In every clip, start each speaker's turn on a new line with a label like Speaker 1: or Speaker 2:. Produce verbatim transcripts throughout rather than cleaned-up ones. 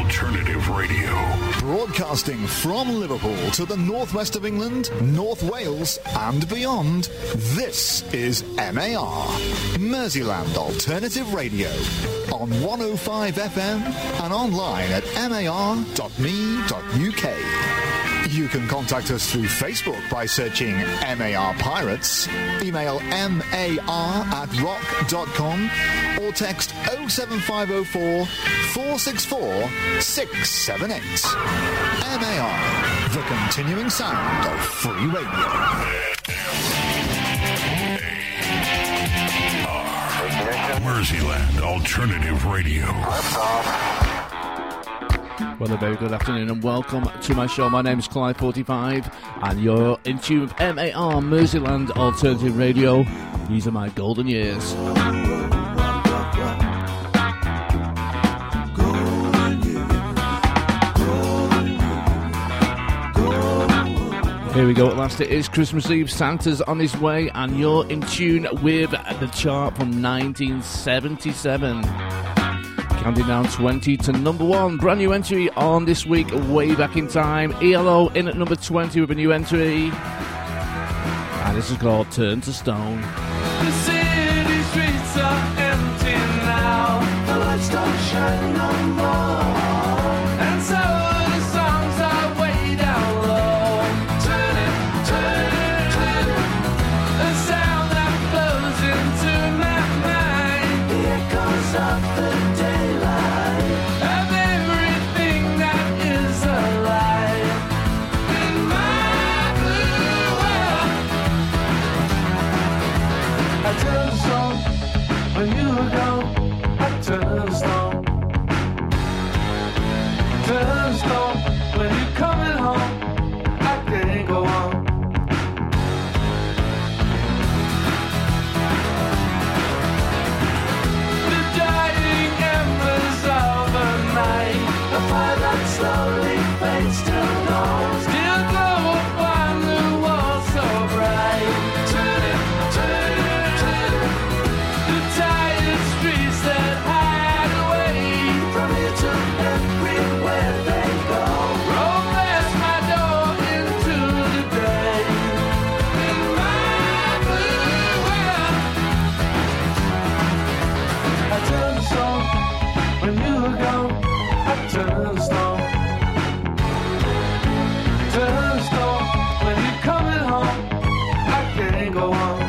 Speaker 1: Alternative Radio.
Speaker 2: Broadcasting from Liverpool to the northwest of England, North Wales and beyond, this is M A R, Merseyland Alternative Radio, on one oh five F M and online at mar dot m e dot u k. You can contact us through Facebook by searching M A R Pirates, email mar at rock dot com, or text oh seven five oh four, four six four, six seven eight. M A R, the continuing sound of free radio.
Speaker 1: Merseyland Alternative Radio.
Speaker 3: Well, a very good afternoon and welcome to my show. My name is Clive forty-five and you're in tune with M A R, Merseyland Alternative Radio. These are my golden years. Here we go at last. It is Christmas Eve. Santa's on his way and you're in tune with the chart from nineteen seventy-seven. Counting down twenty to number one. Brand new entry on this week, way back in time. E L O in at number twenty with a new entry. And this is called Turn to Stone.
Speaker 4: The city streets are empty now. The lights don't shine no more. And so the songs are way down low. Turn it, turn it, turn it. The sound that flows into my mind. The echoes of the day. When you were gone, I turned stone. Turn stone. When you're coming home, I can't go on. The dying embers of a night, the fire that slowly fades to dawn. Still glow upon the wall so bright. Turn it, turn it, turn it. The tired streets that hide away from here to everywhere they go. Roll past my door into the day. In my blue world, I turned stone. When you were gone, I turned stone. Turn stone. When you're coming home, I can't go on.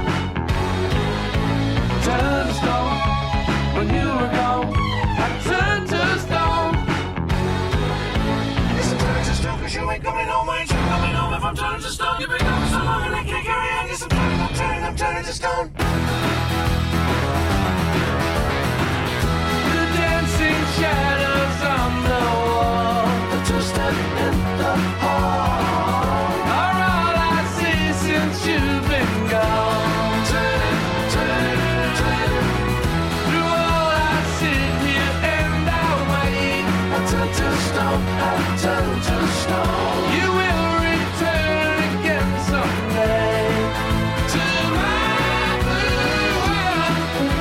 Speaker 4: Turn to stone. When you were gone, I turned to stone. Yes, I turned to stone, cause you ain't coming home. Ain't you coming home if I'm turning to stone? You've been gone so long and I can't carry on. Yes, I'm turning, I'm turning, I'm turning to stone. The dancing shadows on the wall, the two-step in the hall, are all I see since you've been gone. Turn it, turn it, turn it. Through all I sit here and I wait. I turn to stone, I turn to stone. You will return again someday to my blue world.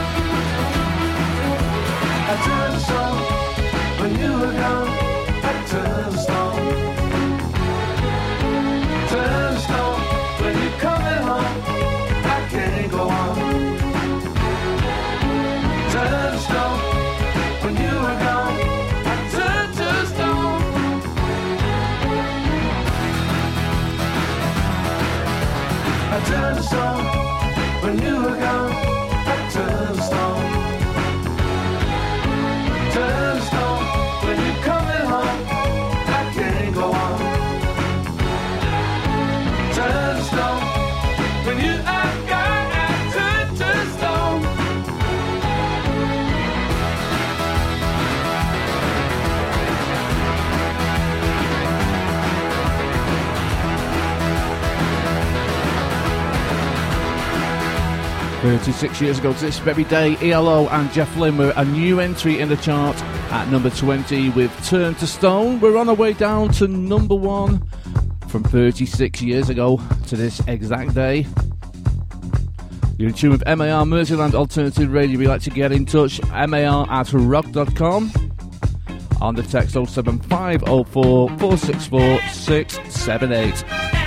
Speaker 4: I turned to stone. When you were gone, I turned to stone. Turn to stone. When you're coming home, I can't go on. Turn to stone. When you were gone, I turned to stone. I turned to stone. When you were gone, I turned to stone. Turn to stone. When you're coming home, I can't go on. Turn to stone. When you are gone, I turn to stone.
Speaker 3: thirty-six years ago to this very day, E L O and Jeff Lynne were a new entry in the chart at number twenty with Turn to Stone. We're on our way down to number one from thirty-six years ago to this exact day. You're in tune with M A R, Merseyland Alternative Radio. We'd like to get in touch, M A R at rock dot com. on the text oh seven five oh four, four six four, six seven eight.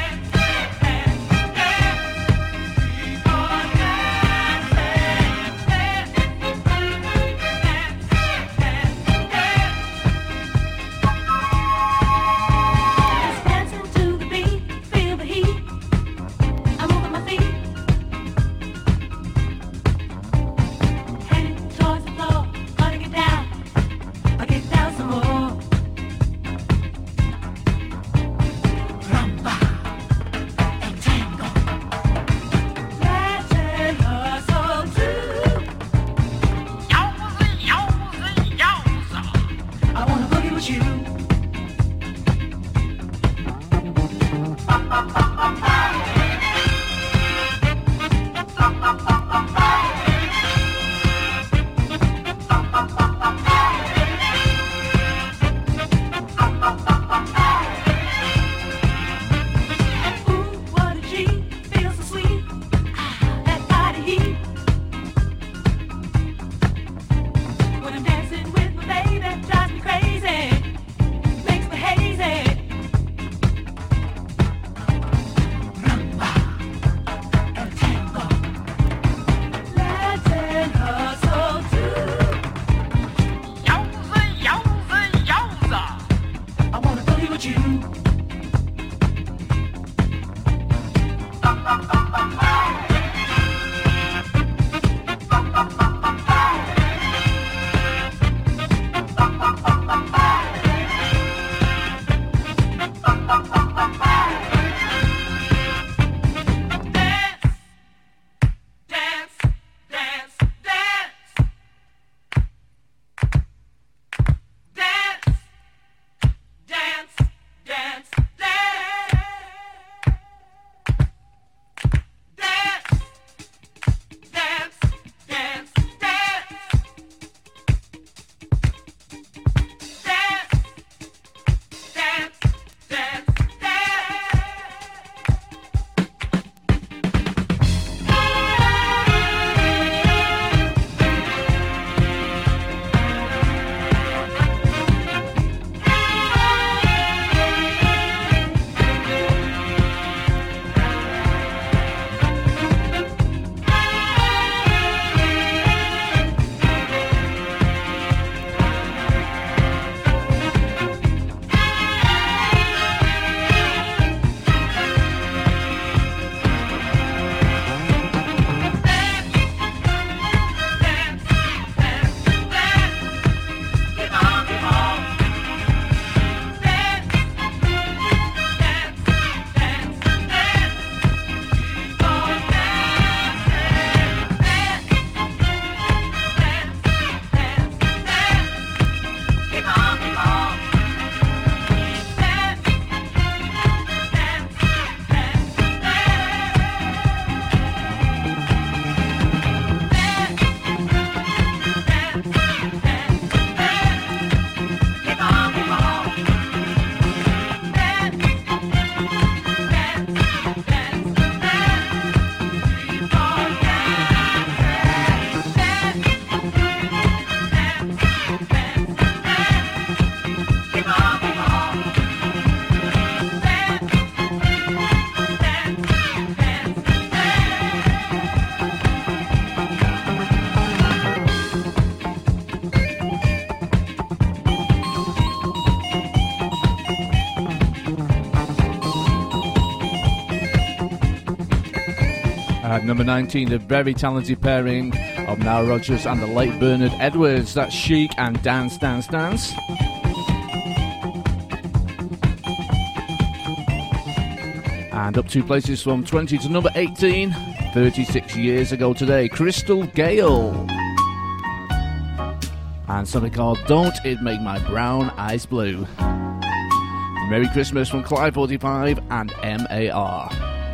Speaker 3: At number nineteen, the very talented pairing of Nile Rodgers and the late Bernard Edwards. That's Chic and Dance, Dance, Dance. And up two places from twenty to number eighteen, thirty-six years ago today, Crystal Gale. And something called Don't It Make My Brown Eyes Blue. Merry Christmas from Clive forty-five and M A R.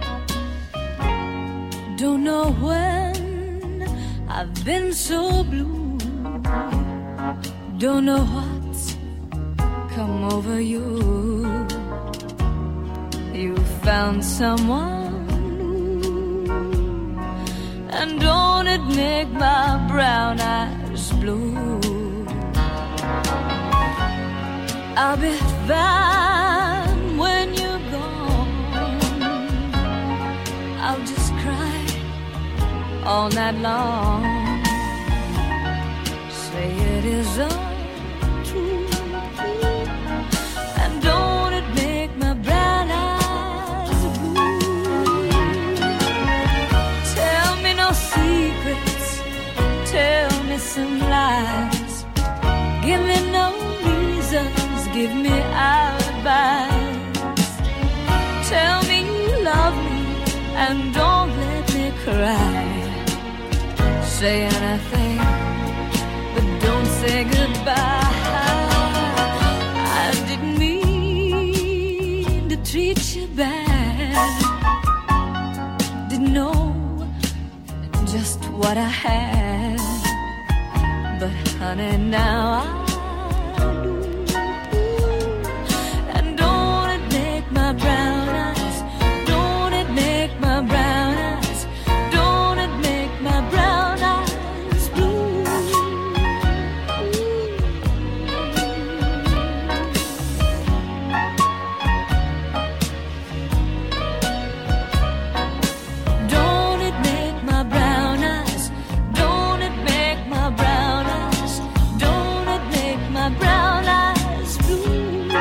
Speaker 5: Don't know when I've been so blue. Don't know what's come over you. You found someone new, and don't it make my brown eyes blue. I'll be fine when you're gone. I'll just cry all night long. Say it is untrue, and don't it make my brown eyes blue? Tell me no secrets, tell me some lies, give me no reasons, give me advice. Tell me you love me and don't let me cry. Say anything, but don't say goodbye. I didn't mean to treat you bad. Didn't know just what I had, but honey, now I my brown eyes, don't it make my brown eyes, don't it make my brown eyes blue? Don't it make my brown eyes, don't it make my brown eyes, don't it make my brown eyes blue?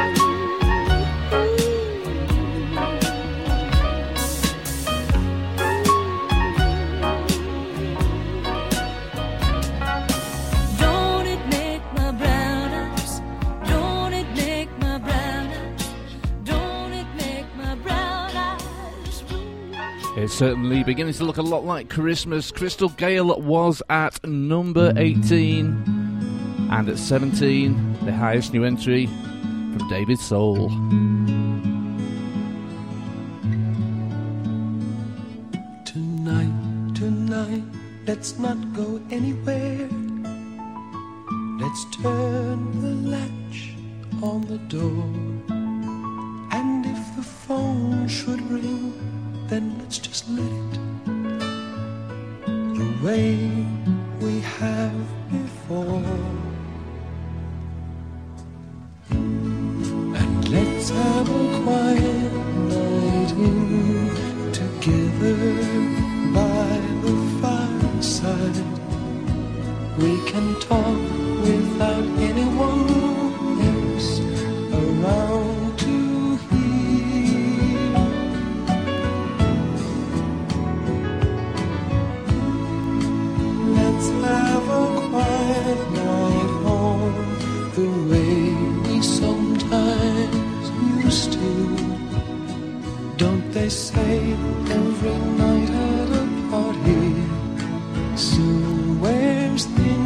Speaker 3: It's certainly beginning to look a lot like Christmas. Crystal Gale was at number eighteen. And at seventeen, the highest new entry from David Soul.
Speaker 6: Tonight, tonight, let's not go anywhere. Let's turn the latch on the door. And if the phone should ring, then let's just let it, the way we have before. And let's have a quiet night in together by the fireside. We can talk without anyone else around to hear. Let's have a quiet night home, the way we sometimes used to. Don't they say every night at a party soon wears thin?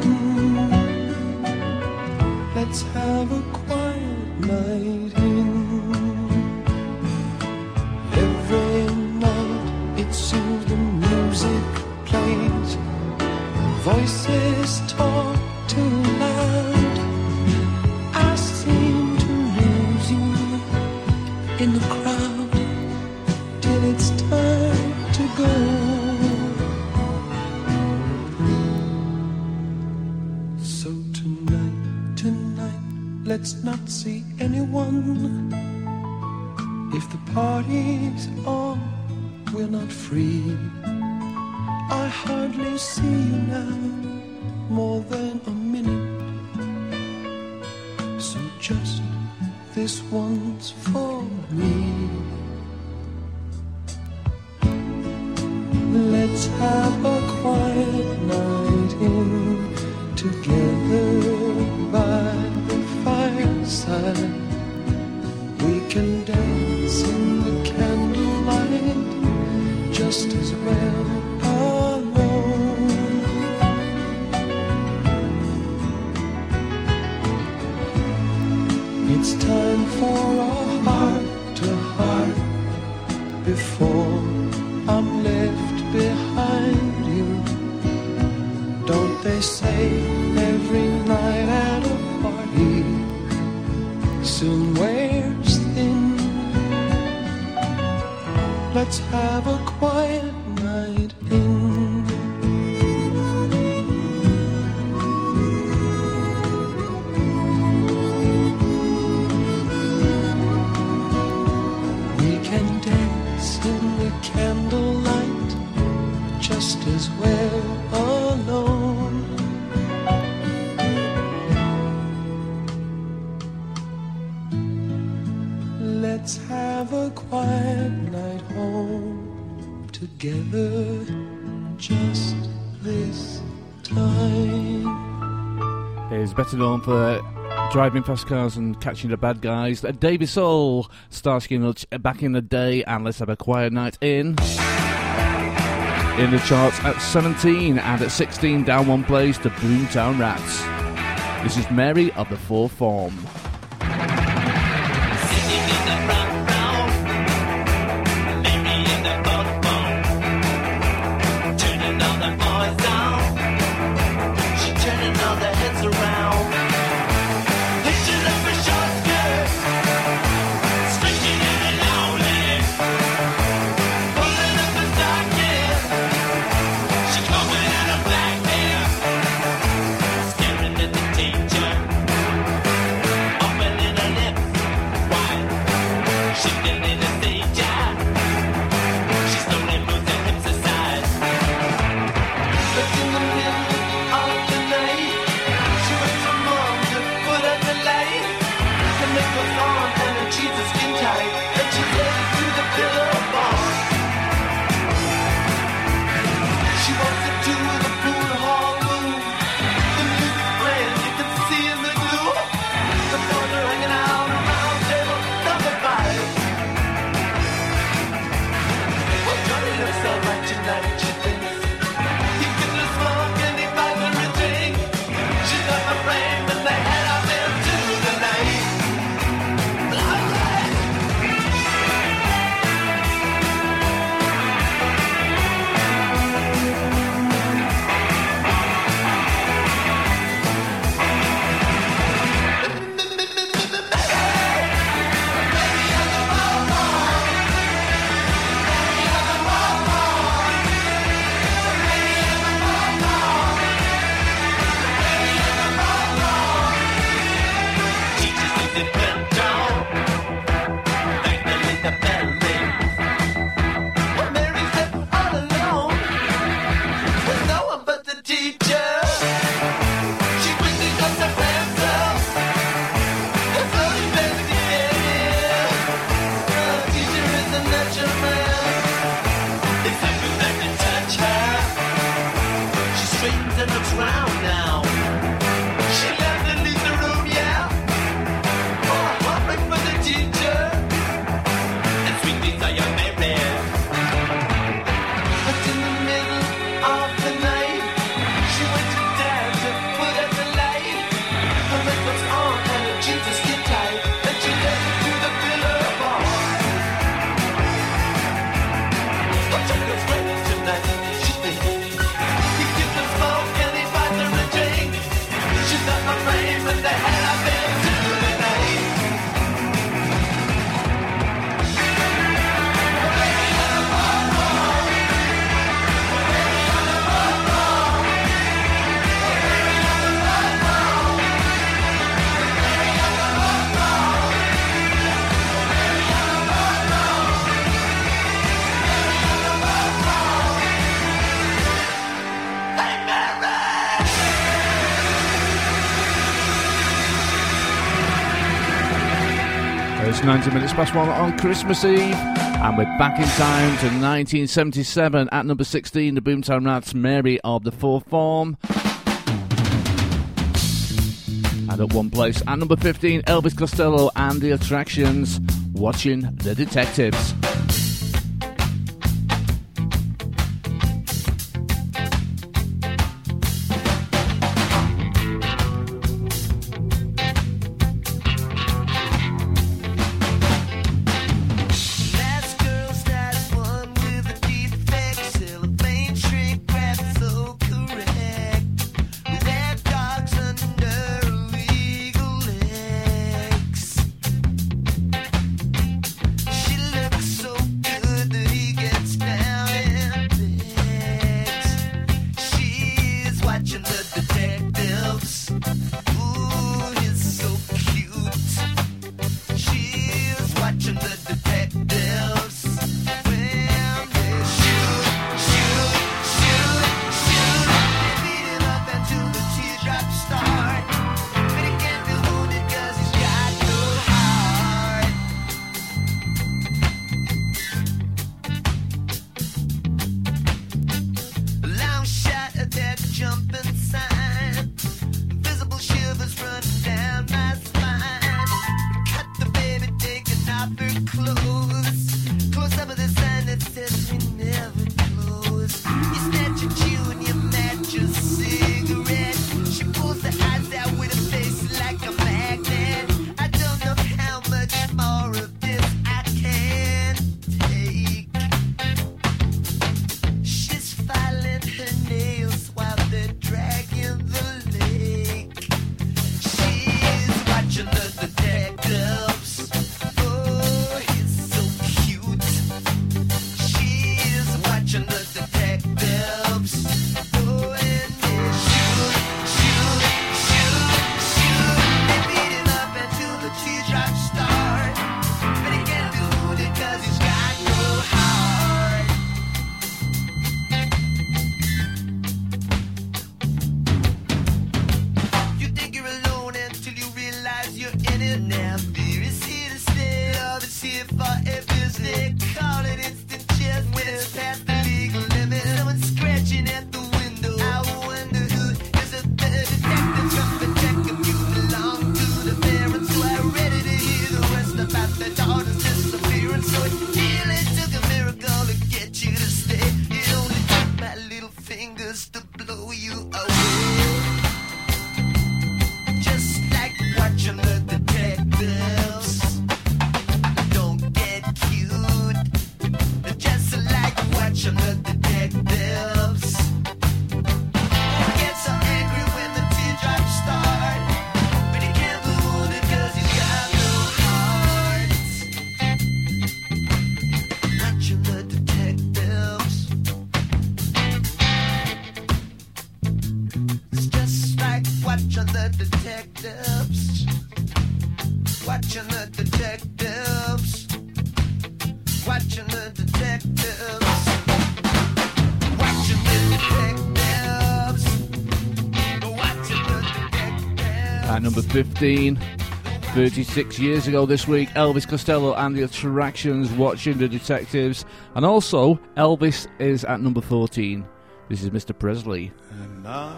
Speaker 6: Let's have a quiet night in. Every night it seems the music plays, voices talk too loud. I seem to lose you in the crowd till it's time to go. So tonight, tonight, let's not see anyone. If the party's on, we're not free. I hardly see you now, more than a minute. So just this one's for me. Let's have a quiet night in together by the fireside. We can dance in the candlelight just as well alone. It's time for a heart to heart before I'm left behind you. Don't they say every night at a party soon wears thin? Let's have a quiet night in. Let's have a quiet night home together just this time.
Speaker 3: He's better known for driving fast cars and catching the bad guys. Davey Soul, Starsky and Hutch back in the day, and Let's Have a Quiet Night in. In the charts at seventeen, and at sixteen, down one place, the Boomtown Rats. This is Mary of the Fourth Form. It's ninety minutes past one on Christmas Eve, and we're back in time to nineteen seventy-seven. At number sixteen, the Boomtown Rats, Mary of the Fourth Form. And at one place, at number fifteen, Elvis Costello and the Attractions, Watching the Detectives.
Speaker 7: She looks the detectives. Watching the detectives. Watching the detectives. Watching the detectives. Watching the detectives.
Speaker 3: At number fifteen, thirty-six years ago this week, Elvis Costello and the Attractions, Watching the Detectives. And also, Elvis is at number fourteen. This is Mister Presley.
Speaker 8: And now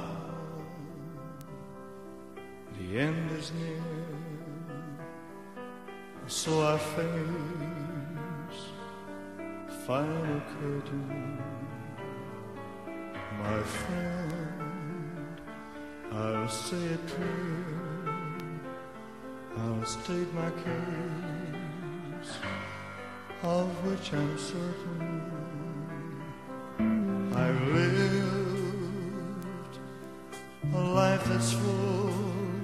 Speaker 8: the end is near, so I face the final curtain. My friend, I'll say it clear, I'll state my case, of which I'm certain. I've lived a life that's full.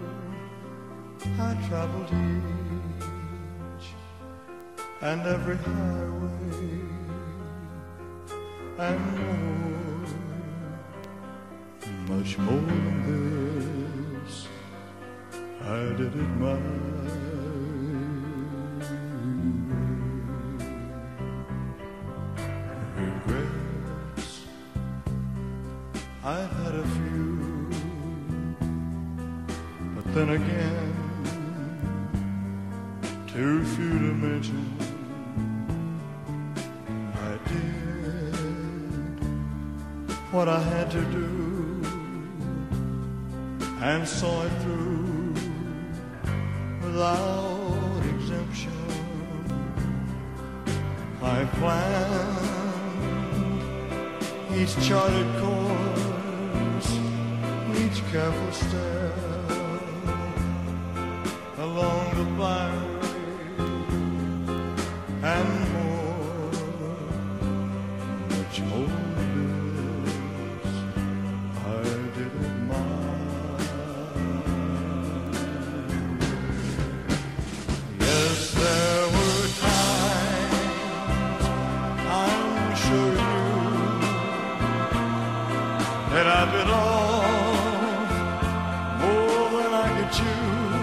Speaker 8: I traveled each and every highway and more, much more than this. I did it my way. Regrets, I've had a few, but then again, too few to mention. I did what I had to do and saw it through without exemption. I planned each charted course, each careful step along the byway, and more, much more than this, I did it my way. Yes, there were times, I'm sure you knew, that I bit off more than I could chew.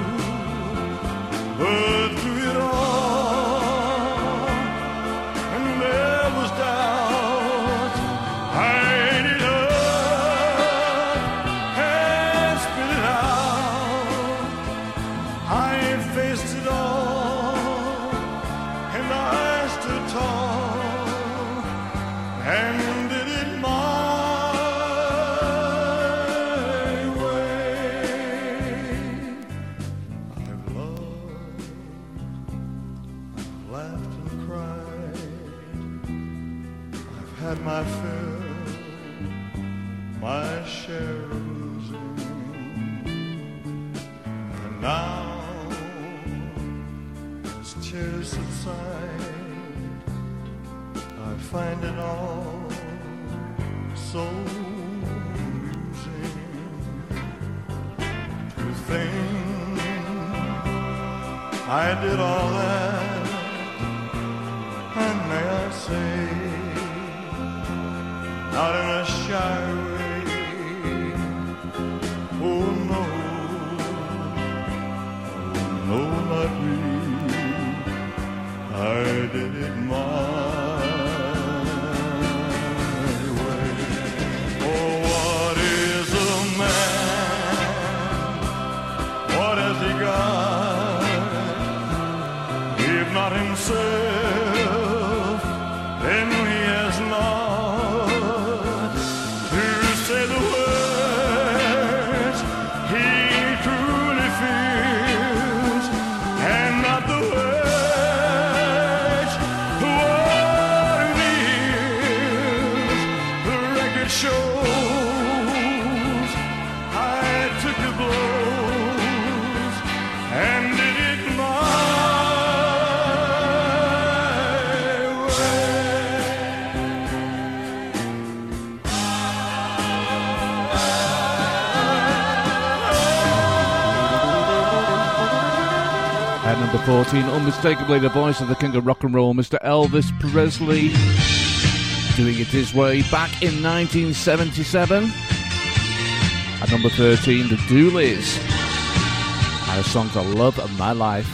Speaker 8: But through it all, and there was doubt, I ate it up and spit it out. I faced it all, and I stood tall, and did it my my fill, my share of losing, and now as tears subside, I find it all so amusing to think I did all that, and may I say, not in a shy way. Oh no, oh no, not me. I did it my way. Oh, what is a man? What has he got? If not himself, then he has not.
Speaker 3: At number fourteen, unmistakably the voice of the king of rock and roll, Mister Elvis Presley, doing it his way back in nineteen seventy-seven. At number thirteen, the Doolies. and a song called Love of My Life.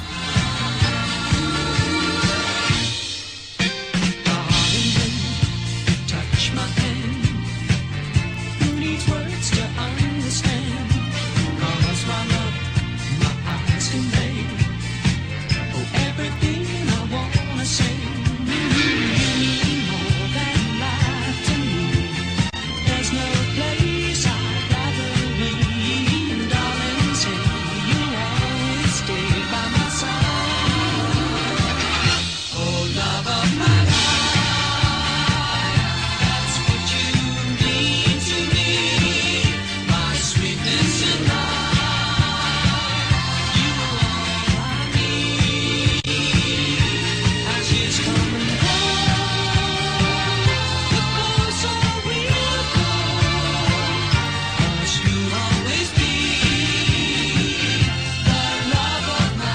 Speaker 9: Touch my hand. Who needs words to understand? Cause my love, my eyes convey. Oh, everything I wanna say. You mean more than life to me. There's no place I'd rather be. Darling, say you'll always stay by my side. Oh, love of my life, that's what you mean to me. My sweetness and life, you are all I need. As years come and go, the closer we'll go. 'Cause you'll always be the love of my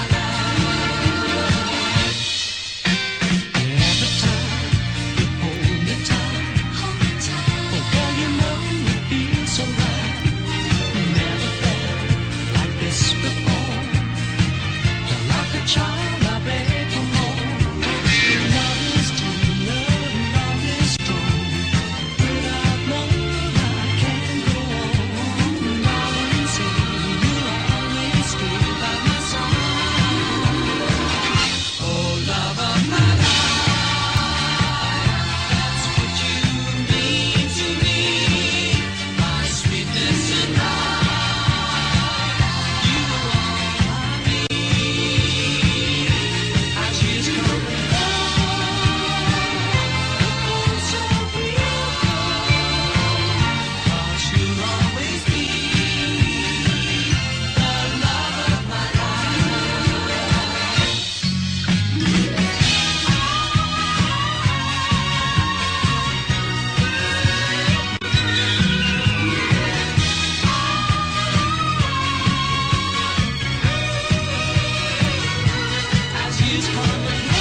Speaker 9: life. Every time you hold me tight, oh girl, you know it feels so right. Never felt like this before. You're like a child I beg for more. Love is tender, love is strong. Without love I can't go on. Darling, say you'll always stay by my side. Oh, love of my life, that's what you mean to me. My sweetness and life, you are all I need. As years come and go, the closer we'll go. 'Cause you'll always be the love of my life. As years come and go,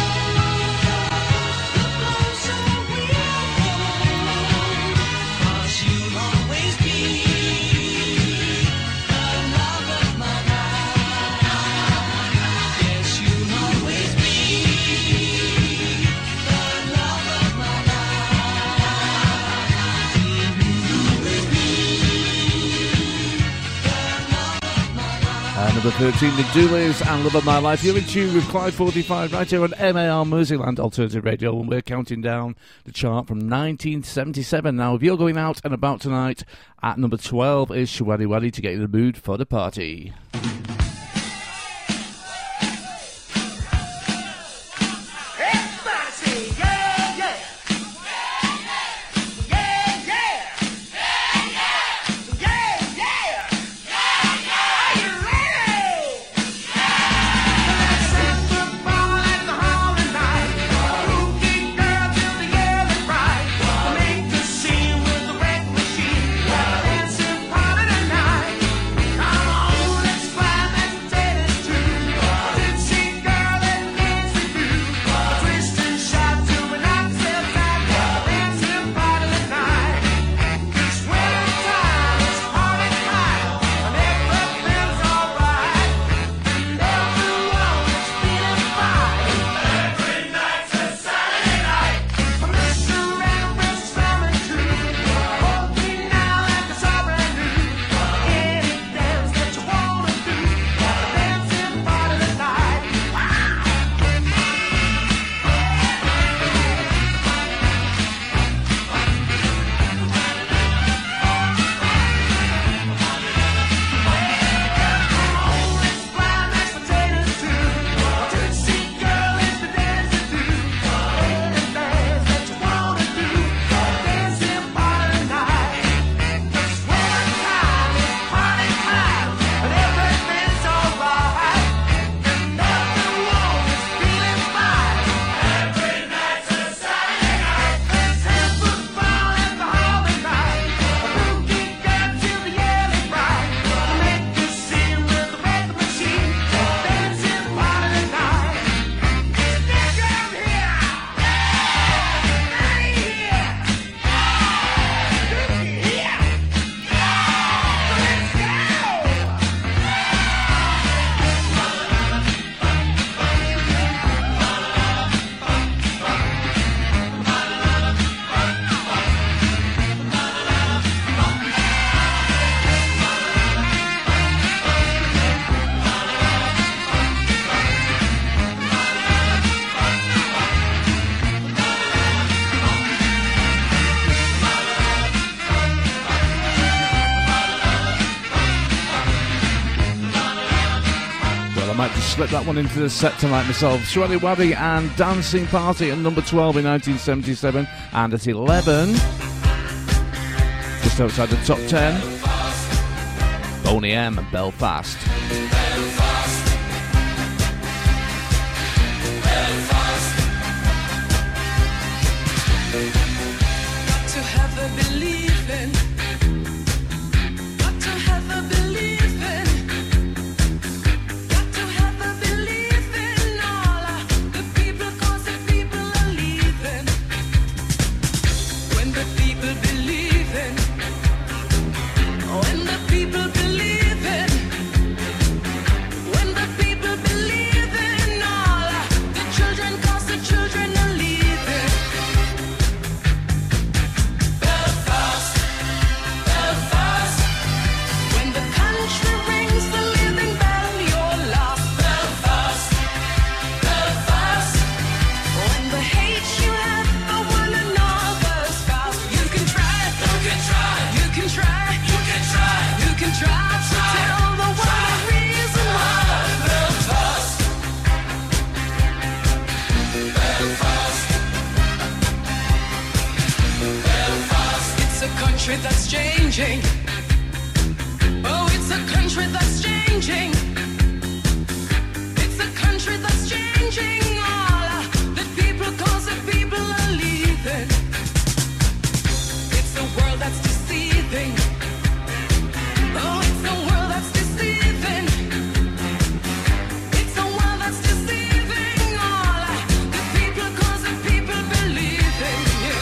Speaker 9: the closer we'll go. 'Cause you'll always be the love of my life. Yes, you'll always be the love of my life.
Speaker 3: Uh, number thirteen, The Doolies and Love of My Life. You're in tune with Clyde forty-five right here on M A R Merseyland Alternative Radio, and we're counting down the chart from nineteen seventy-seven. Now, if you're going out and about tonight, at number twelve is Shwelly Welly to get you in the mood for the party.
Speaker 7: Everybody say yeah, yeah. Yeah, yeah. Yeah, yeah. Are you ready? Let's set the ball at the hall tonight. Rookie girl till the yellow bright. Make the scene with the wreck machine. Dancing party tonight. Come on, let's
Speaker 3: might just slip that one into the set tonight myself. Shwelly Waddy and Dancing Party at number twelve in nineteen seventy-seven, and at eleven, just outside the top ten, Boney M and Belfast.
Speaker 10: Belfast. Belfast. Got to have a believing. Got to have a believing. Got to have a believing. All the people, 'cause the people are leaving. When the people believe in, when the people believe in, when the people believe in, all the children, 'cause the children are leaving. Belfast, Belfast, when the country rings the living bell, you're lost. Belfast, Belfast, when the hate you have for one another's spouse. You can try, you can try, you can try, you can try, you can try to tell the world the reason why. Belfast, Belfast, Belfast, it's a country that's changing. Oh, it's a country that's changing. It's a country that's changing. All the people, 'cause the people are leaving. It's a world that's deceiving. Oh, it's a world that's deceiving. It's a world that's deceiving. All the people, 'cause the people believe in you.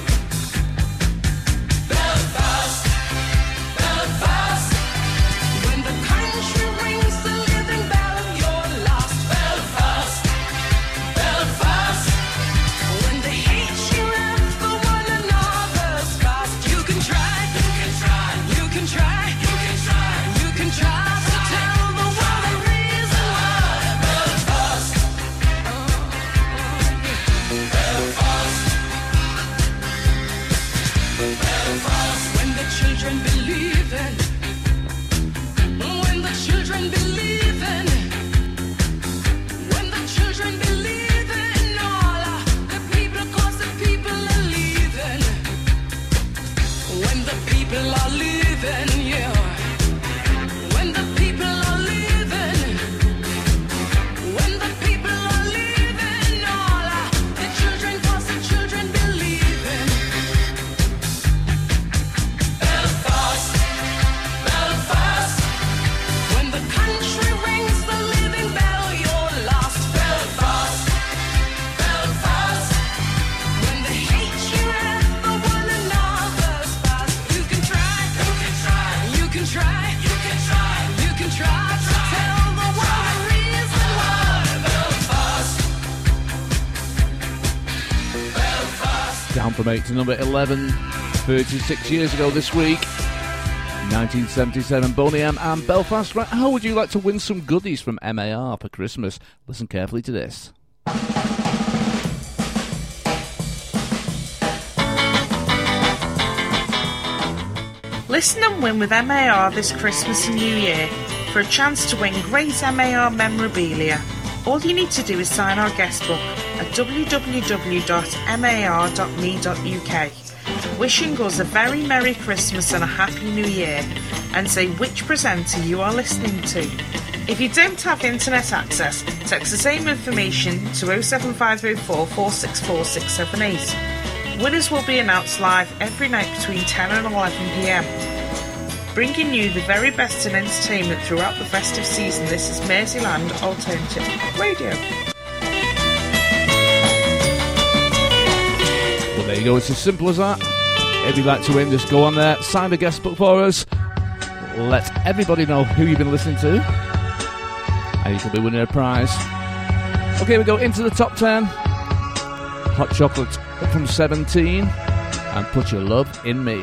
Speaker 10: Belfast, Belfast, when the country rings the living bell, you're lost. Belfast, Belfast, when the hate you have for one another's past. You can try, you can try, you can try, you can try, you can try to tell the world the reason why. Belfast, Belfast, Belfast, when the children believe in, when the children believe in, when the children believe in, all the people, 'cause the people are leaving. When the people are leaving, yeah. When the people are leaving, when the people are leaving, all the children, 'cause the children believe in. Belfast, Belfast, when the country rings the living bell, you're lost. Belfast, Belfast, when the hate you have for one another's past. You can try, you can try, you can try, you can try, you can try to tell the world the reason why. Belfast, Belfast.
Speaker 3: Down from eight to number eleven, thirty-six years ago this week, nineteen seventy-seven, Boney M and Belfast. Right, how would you like to win some goodies from M A R for Christmas? Listen carefully to this.
Speaker 11: Listen and win with M A R this Christmas and New Year for a chance to win great M A R memorabilia. All you need to do is sign our guest book at w w w dot m a r dot m e dot u k, wishing us a very Merry Christmas and a Happy New Year, and say which presenter you are listening to. If you don't have internet access, text the same information to oh seven five oh four, four six four, six seven eight. Winners will be announced live every night between ten and eleven p m. Bringing you the very best in entertainment throughout the festive season, this is Merseyland Alternative Radio.
Speaker 3: Well, there you go. It's as simple as that. If you'd like to win, just go on there, sign the guest book for us, let everybody know who you've been listening to, and you could be winning a prize. Okay, we go into the top ten. Hot Chocolate from seventeen, and Put Your Love in Me.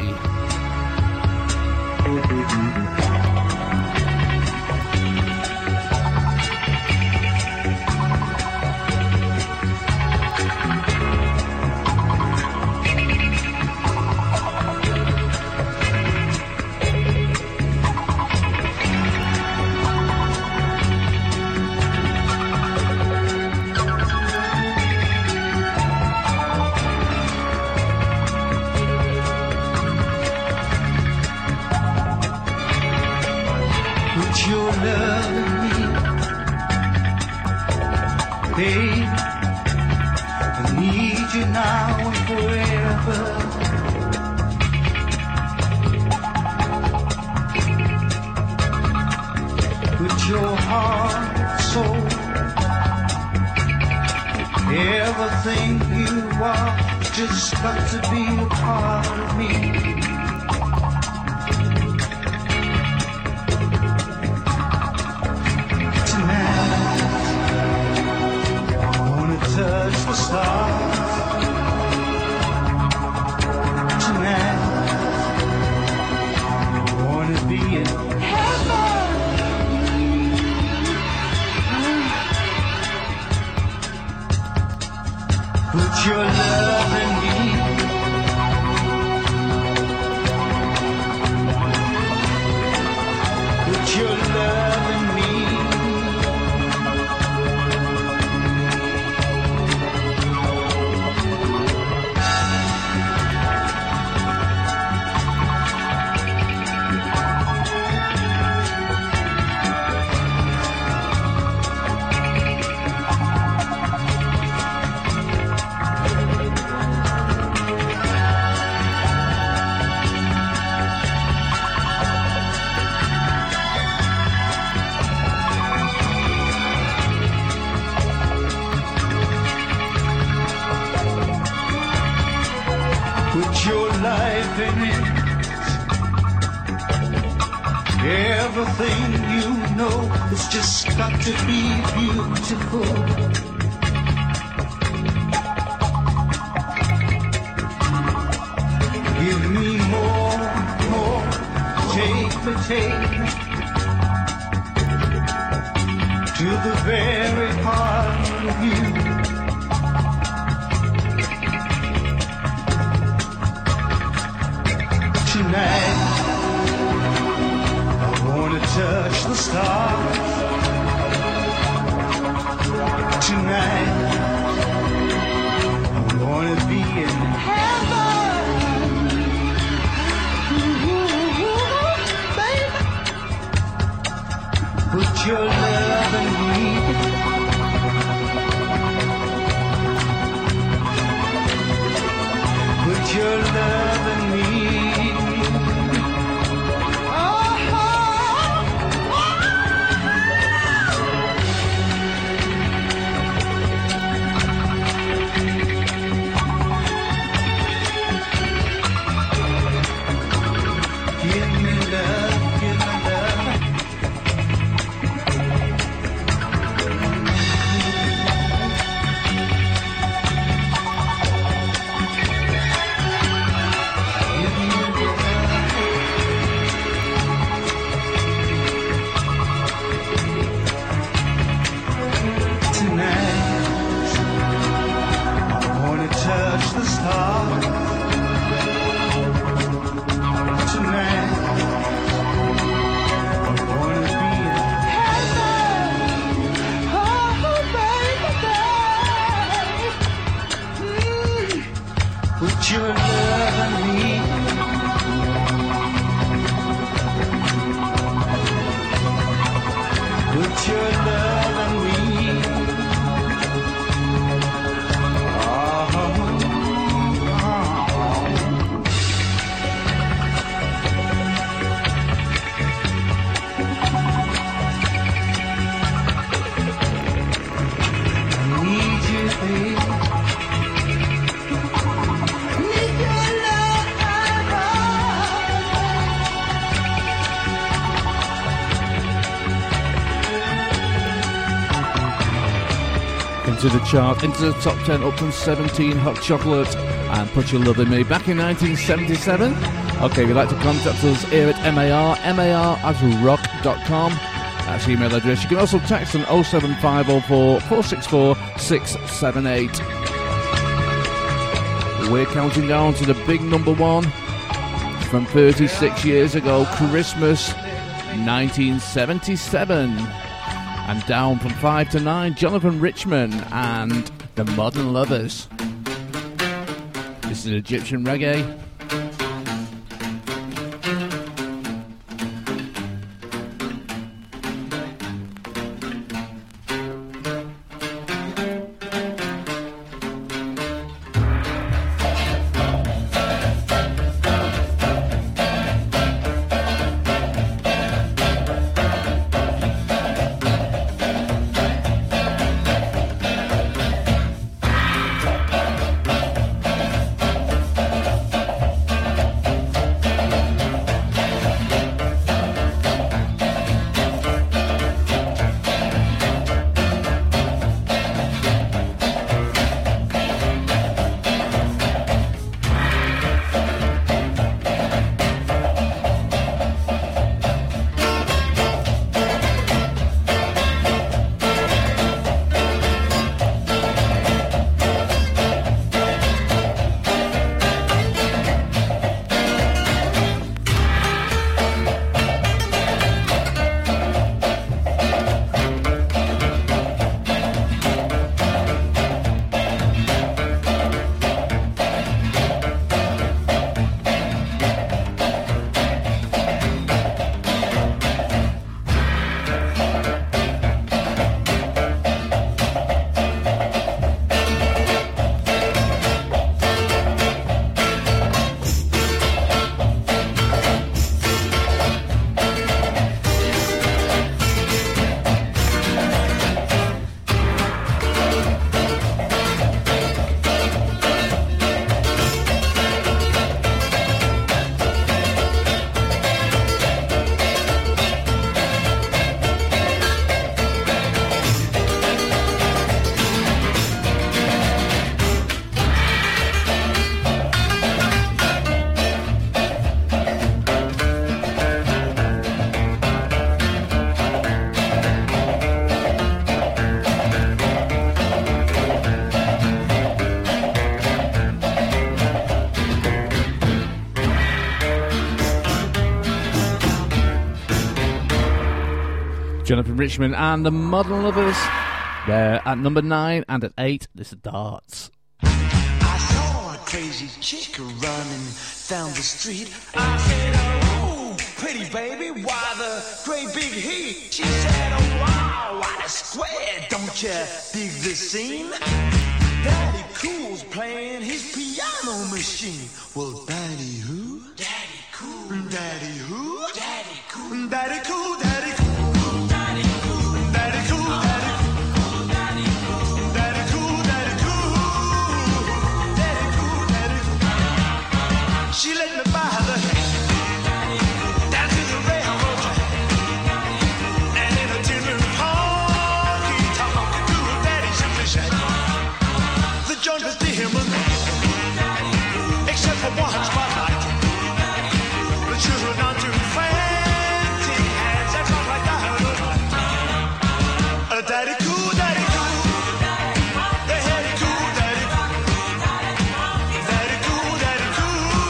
Speaker 12: loving me, babe. I need you now and forever. Put your heart, soul, everything you are, just got to be a part of me. Touch the stars tonight. I wanna be in heaven. Put your love in me. Put your love in me. Everything you know has just got to be beautiful. Give me more, more, take me, take me to the very heart of you. Tonight touch the stars tonight. I wanna be in heaven, ooh, baby. Put your love in me. Put your love in me.
Speaker 3: Into the chart, into the top ten, up from seventeen, Hot Chocolate and Put Your Love in Me, back in nineteen seventy-seven. Okay, if you'd like to contact us here at M A R, M A R at rock dot com. That's the email address. You can also text on oh seven five oh four, four six four, six seven eight. We're counting down to the big number one from thirty-six years ago, Christmas nineteen seventy-seven. And down from five to nine, Jonathan Richman and the Modern Lovers. This is Egyptian reggae. Jonathan Richman and the Modern Lovers. They're at number nine, and at eight, this is Darts.
Speaker 13: I saw a crazy chick running down the street. I said, oh, pretty baby, why the great big heat? She said, oh, wow, what a square, don't you dig this scene? Daddy Cool's playing his piano machine. Well, Daddy who? Daddy Cool. Daddy who? Daddy Cool. Daddy Cool, Daddy Cool. She let me buy the down to the railroad and in a tin honky tonk to a daddy simply said the joint was dim except for one spotlight. The children not too frantic hands that talk like that. A daddy cool, daddy cool. The daddy cool, daddy cool. Daddy cool, daddy cool.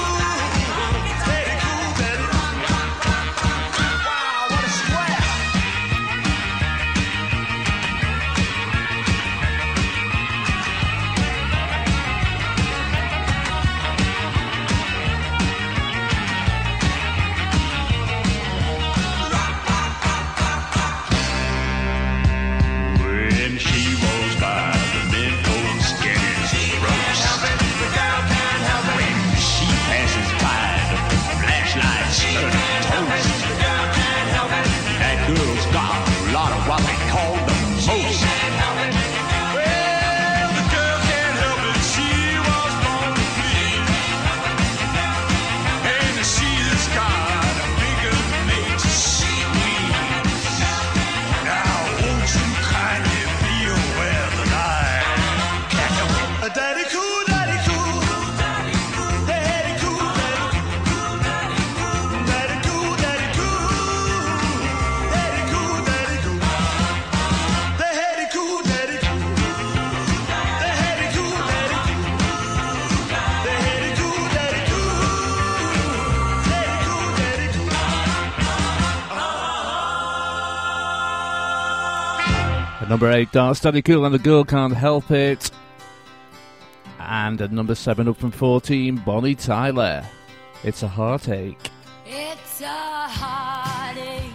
Speaker 3: At number eight, Darts, Daddy Cool and the Girl Can't Help It. And at number seven, up from fourteen, Bonnie Tyler. It's a Heartache.
Speaker 5: It's a heartache,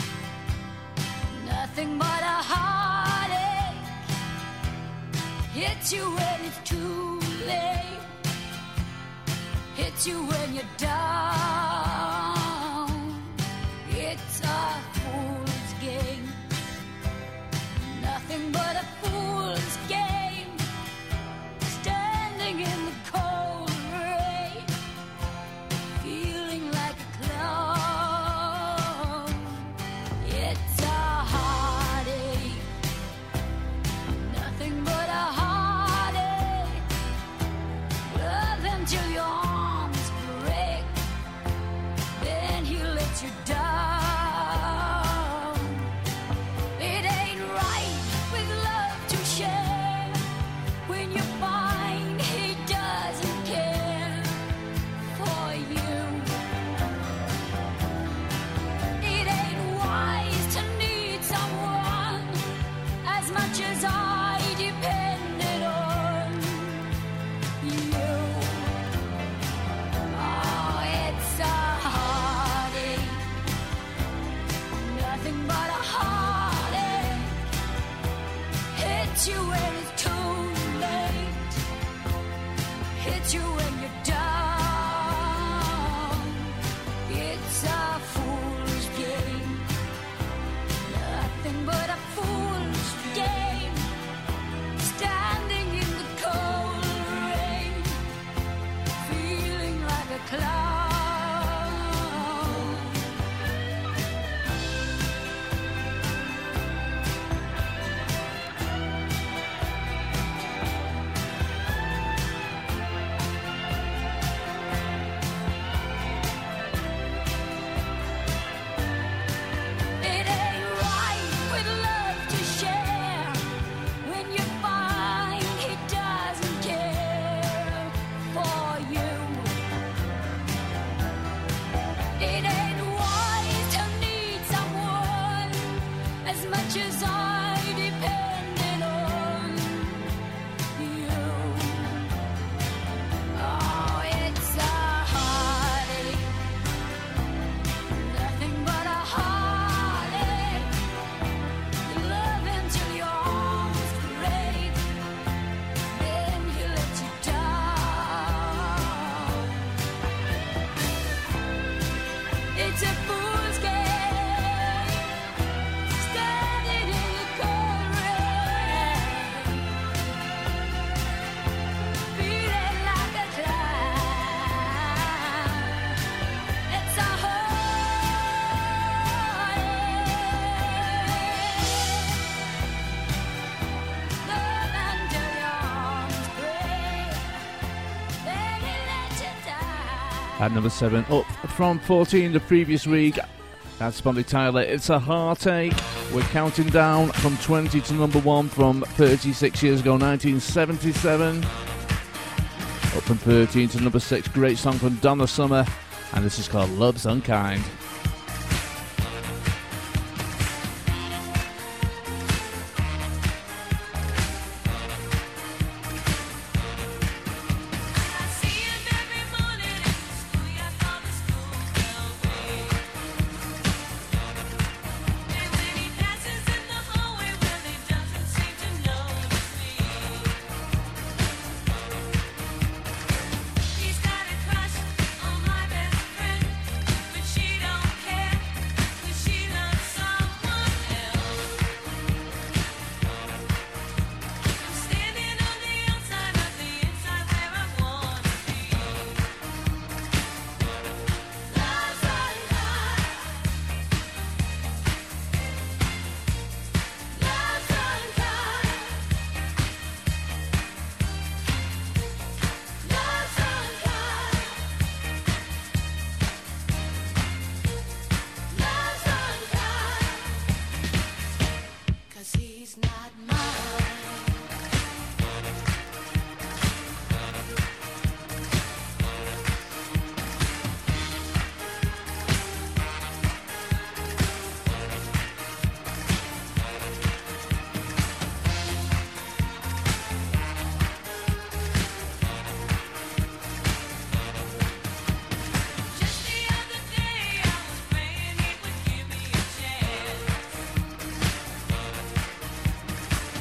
Speaker 5: nothing but a heartache. Hits you when it's too late, hits you when you're down. It's a fool's game, nothing but a fool's game. Standing in the cold rain, feeling like a clown. It's a heartache, nothing but a heartache. Love until your arms break, then he lets you down. It ain't right with love to share when you find he doesn't care for you. It ain't wise to need someone as much as I depended on you. Oh, it's a heartache, nothing but a heartache. Hits you when it's too late, hits you when you're down. It's a fool's game, nothing but a fool's game. Standing in the cold rain, feeling like a clown. 'cause I depended on you. Oh, it's a heartache, nothing but a heartache. You love until your arms break, then he let you down. It's a fool's game, started in the cold rain, feeling like a clown. It's a heartache, love until your arms break, then he let you down.
Speaker 3: At number seven, up from fourteen the previous week. That's Bonnie Tyler. It's a heartache. We're counting down from twenty to number one from thirty-six years ago, nineteen seventy-seven. Up from thirteen to number six. Great song from Donna Summer, and this is called Love's Unkind.
Speaker 10: He's got a crush on my best friend, but she don't care, 'cause she loves someone else. I'm standing on the outside of the inside where I want to be. Love's unkind. Love's unkind. Love's unkind. Love's unkind. 'Cause he's not mine. Just the other day I was praying he would give me a chance.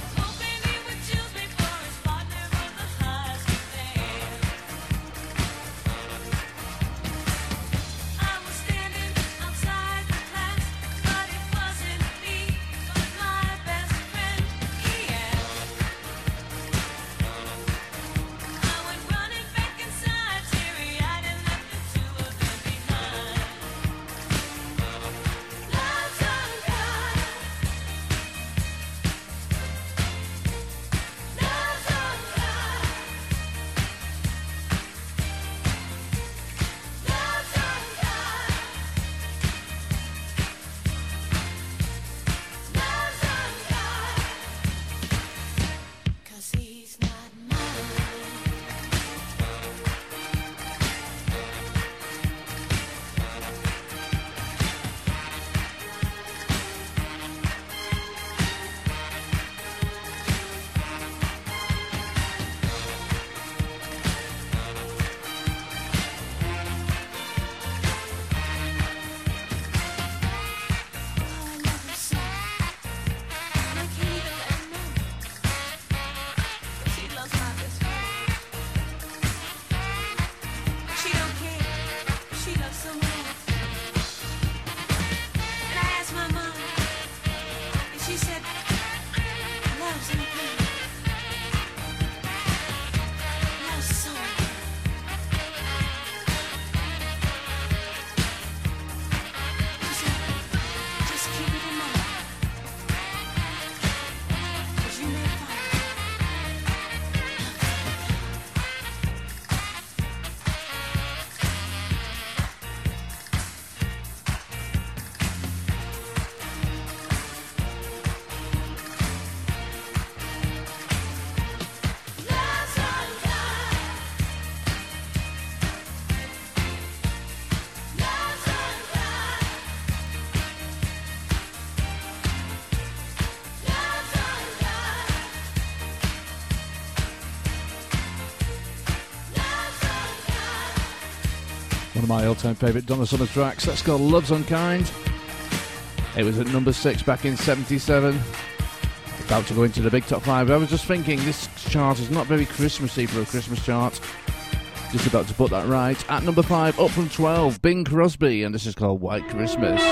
Speaker 3: One of my all-time favourite Donna Summer tracks. That's called Love's Unkind. It was at number six back in seventy-seven. About to go into the big top five. I was just thinking, this chart is not very Christmassy for a Christmas chart. Just about to put that right. At number five, up from twelve, Bing Crosby, and this is called White Christmas.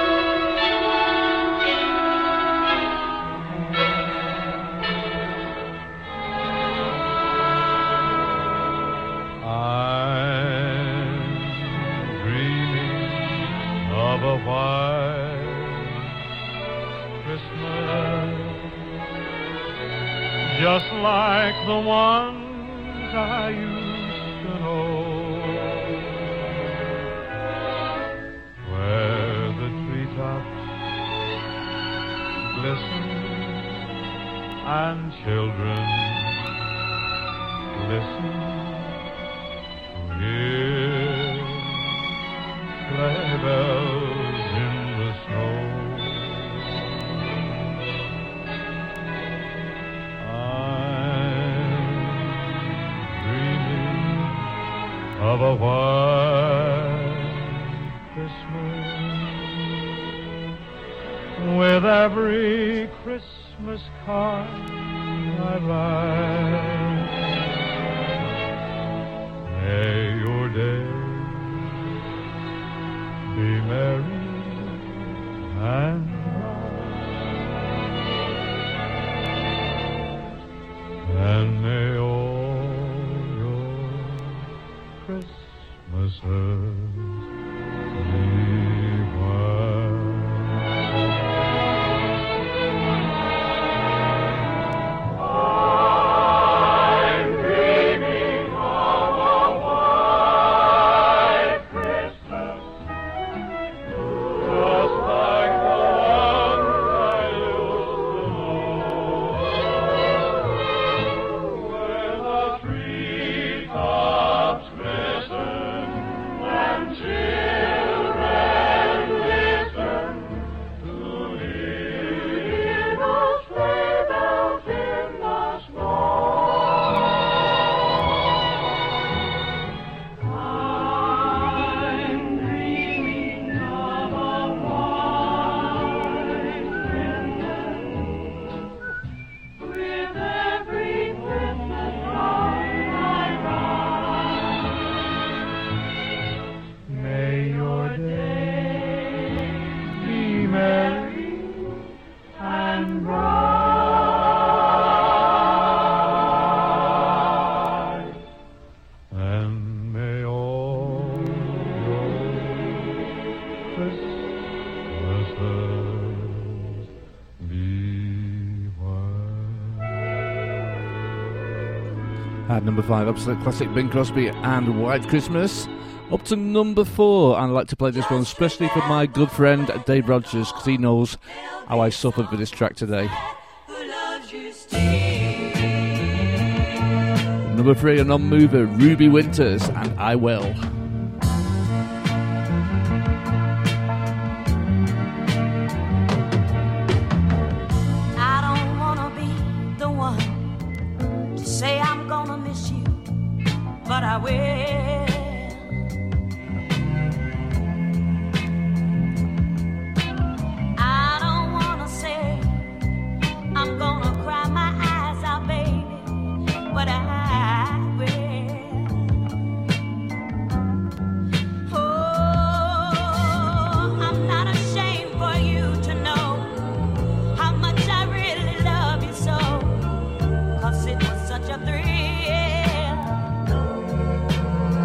Speaker 8: Just like the ones I used to know, where the treetops glisten and children listen to hear sleigh bells in the snow. Of a white Christmas, with every Christmas card I write. May your day be merry and bright, and may all Christmases be I'm dreaming of a white Christmas, just like the ones I used to know, where the treetops glisten and children listen to hear those sleigh bells in the snow. I'm dreaming of a white Christmas, with every Christmas card I write. May your day be merry and bright, and may all your Christmases be white.
Speaker 3: At number five, absolute classic Bing Crosby and White Christmas. Up to number four, and I'd like to play this one especially for my good friend Dave Rogers, because he knows how I suffered for this track today. Number three, a non-mover, Ruby Winters and I Will.
Speaker 5: I don't wanna be the one to say I'm gonna miss you, but I will. I don't wanna say I'm gonna cry my eyes out, baby, but I will. Oh, I'm not ashamed for you to know how much I really love you so, 'cause it was such a thrill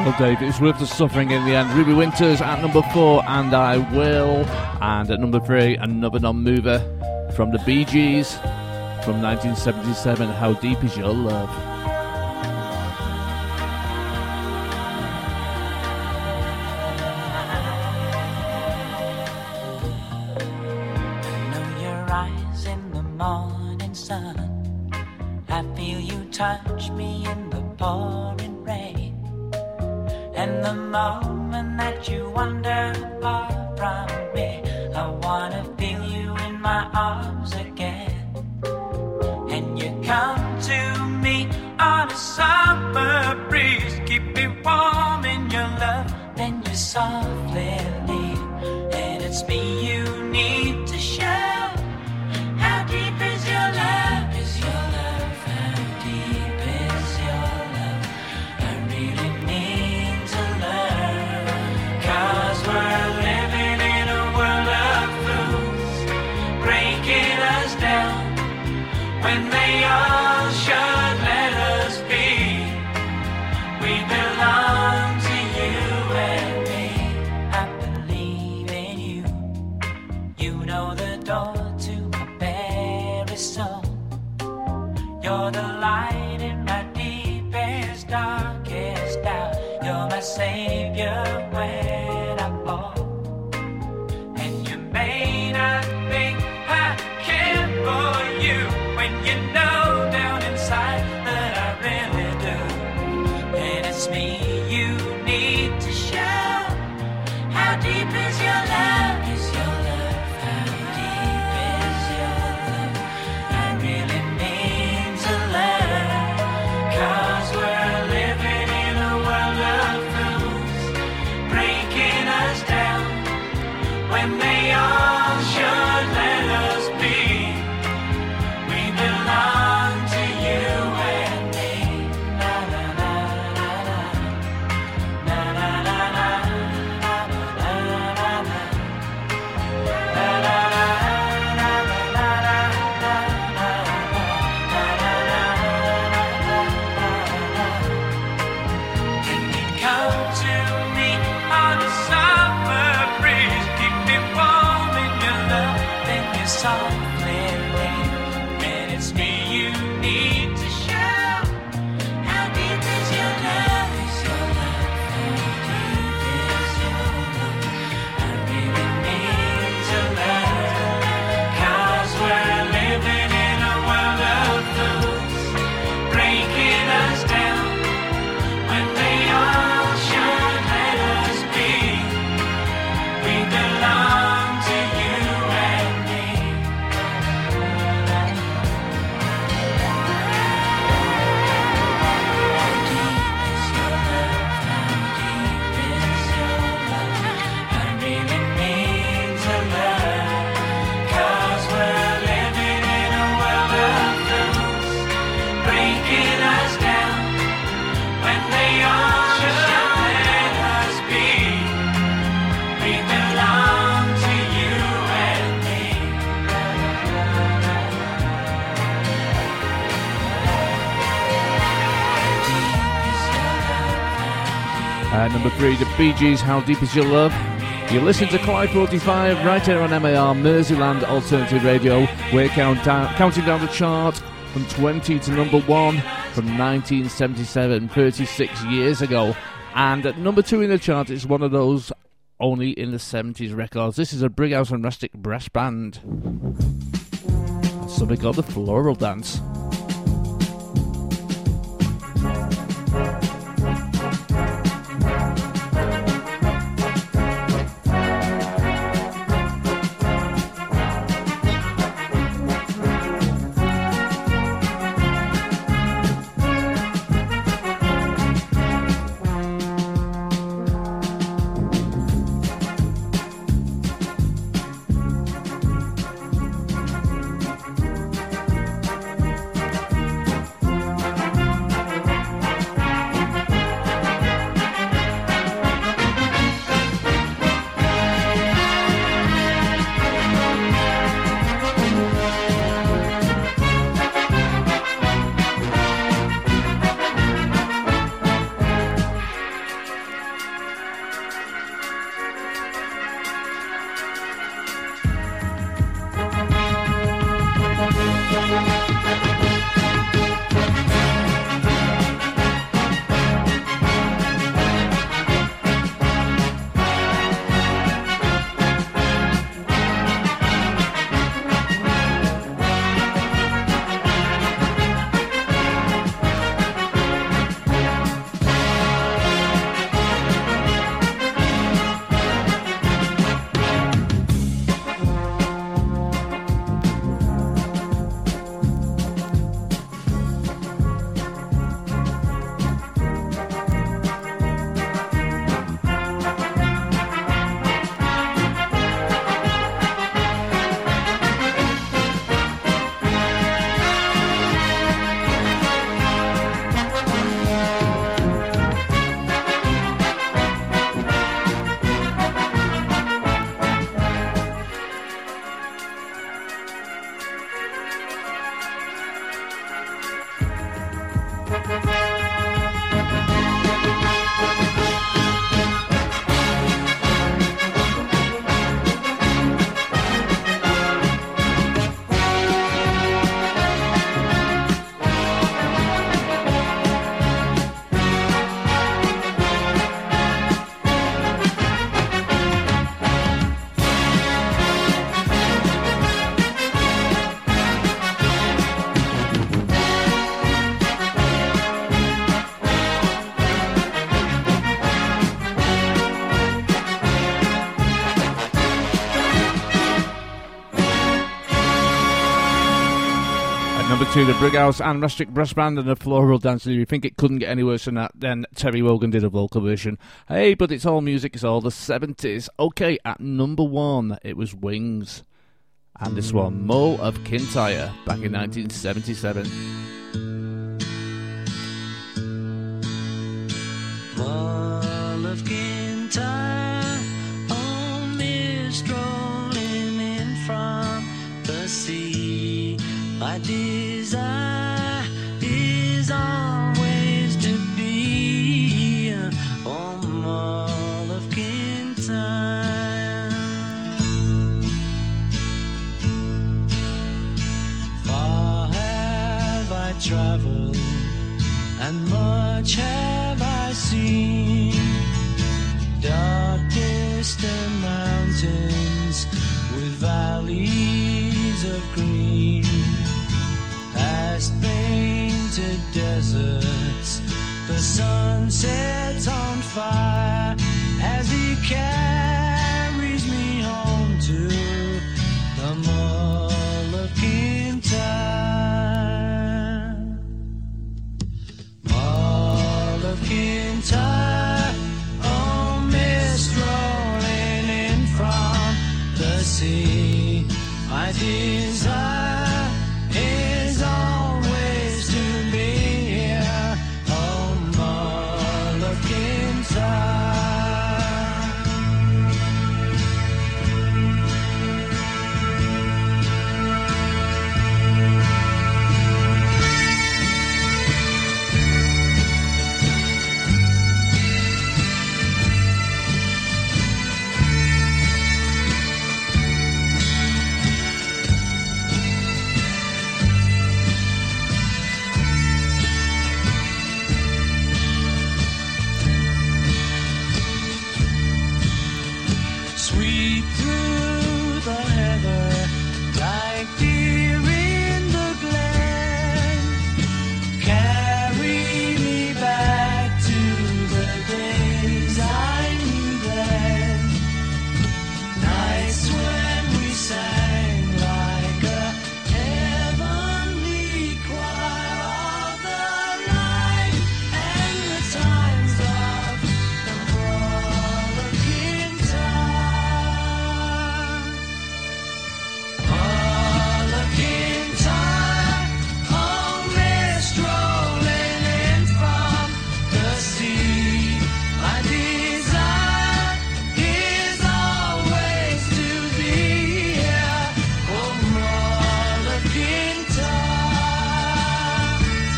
Speaker 3: Well, Dave, it's worth the suffering in the end. Ruby Winters at number four, And I Will. And at number three, another non-mover from the Bee Gees from nineteen seventy-seven, How Deep Is Your Love?
Speaker 14: Know your eyes in the morning sun. I feel you touch me in the pouring rain. And the moment that you wander far from me, I wanna feel you in my arms again. And you come to me on a summer breeze, keep me warm in your love, then you softly leave. And it's me you need to show. How deep is your love? Is your love? How deep is your love? I really need to learn. 'Cause we're living in a world of fools, breaking us down when they all should let us be. We belong to you and me. I believe in you. You know the door to my very soul. You're the light in my deepest, darkest doubt. You're my savior when I fall. And you may not think I care for you when you know down inside that I really do. And it's me you need to show. How deep is your love? Is your love? How deep is your love? I really need to learn. 'Cause we're living in a world of fools, breaking us down when they all should let us be. We belong to you and me. Na na na na na. Na na na na. Na na na na. Na na na na na na na. Can you come to me on a summer breeze, keep me warm in your love, then you softly leave. And it's me you need to show. How deep is your love? Is your love? How deep is your love? I really need to learn. 'Cause we're living in a world of fools, breaking us down when they all should let us be. We belong to you and me. How deep is your love? How deep is your love? I really need to learn. 'Cause we're living in a world of fools, breaking us down when they all should let us be. We belong to you and me.
Speaker 3: At number three, the Bee Gees, How Deep Is Your Love? You listen to Clyde forty-five right here on M A R, Merseyland Alternative Radio. We're count down, counting down the chart from twenty to number one from nineteen seventy-seven, thirty-six years ago. And at number two in the chart is one of those only in the seventies records. This is a Brighouse and Rustic Brass Band. Something called the Floral Dance. to the Brighouse and Rustic Brass Band and the Floral Dancer. If you think it couldn't get any worse than that, then Terry Wogan did a vocal version. Hey, but it's all music, it's all the seventies. Okay, at number one, it was Wings. And this one, Mull of Kintyre, back in nineteen seventy-seven.
Speaker 9: Mull of Kintyre, oh, mist rolling in from the sea. My desire is always to be on Mull of Kintyre. Far have I travelled, and much have I seen. Dark distant mountains with valleys of green, past painted deserts, the sun sets on fire as he carries me home to the Mull of Kintyre. Mull of Kintyre, oh, mist rolling in from the sea. My desire is always to be here, oh, Mull of Kintyre. Sweep through the heather like deer in the glen. Carry me back to the days I knew then. Nights when we sang like a heavenly choir of the light, and the times of the Mull of Kintyre. Mull of Kintyre, oh, mist rolling in from the sea. My desire is always to be here, oh, Mull of Kintyre.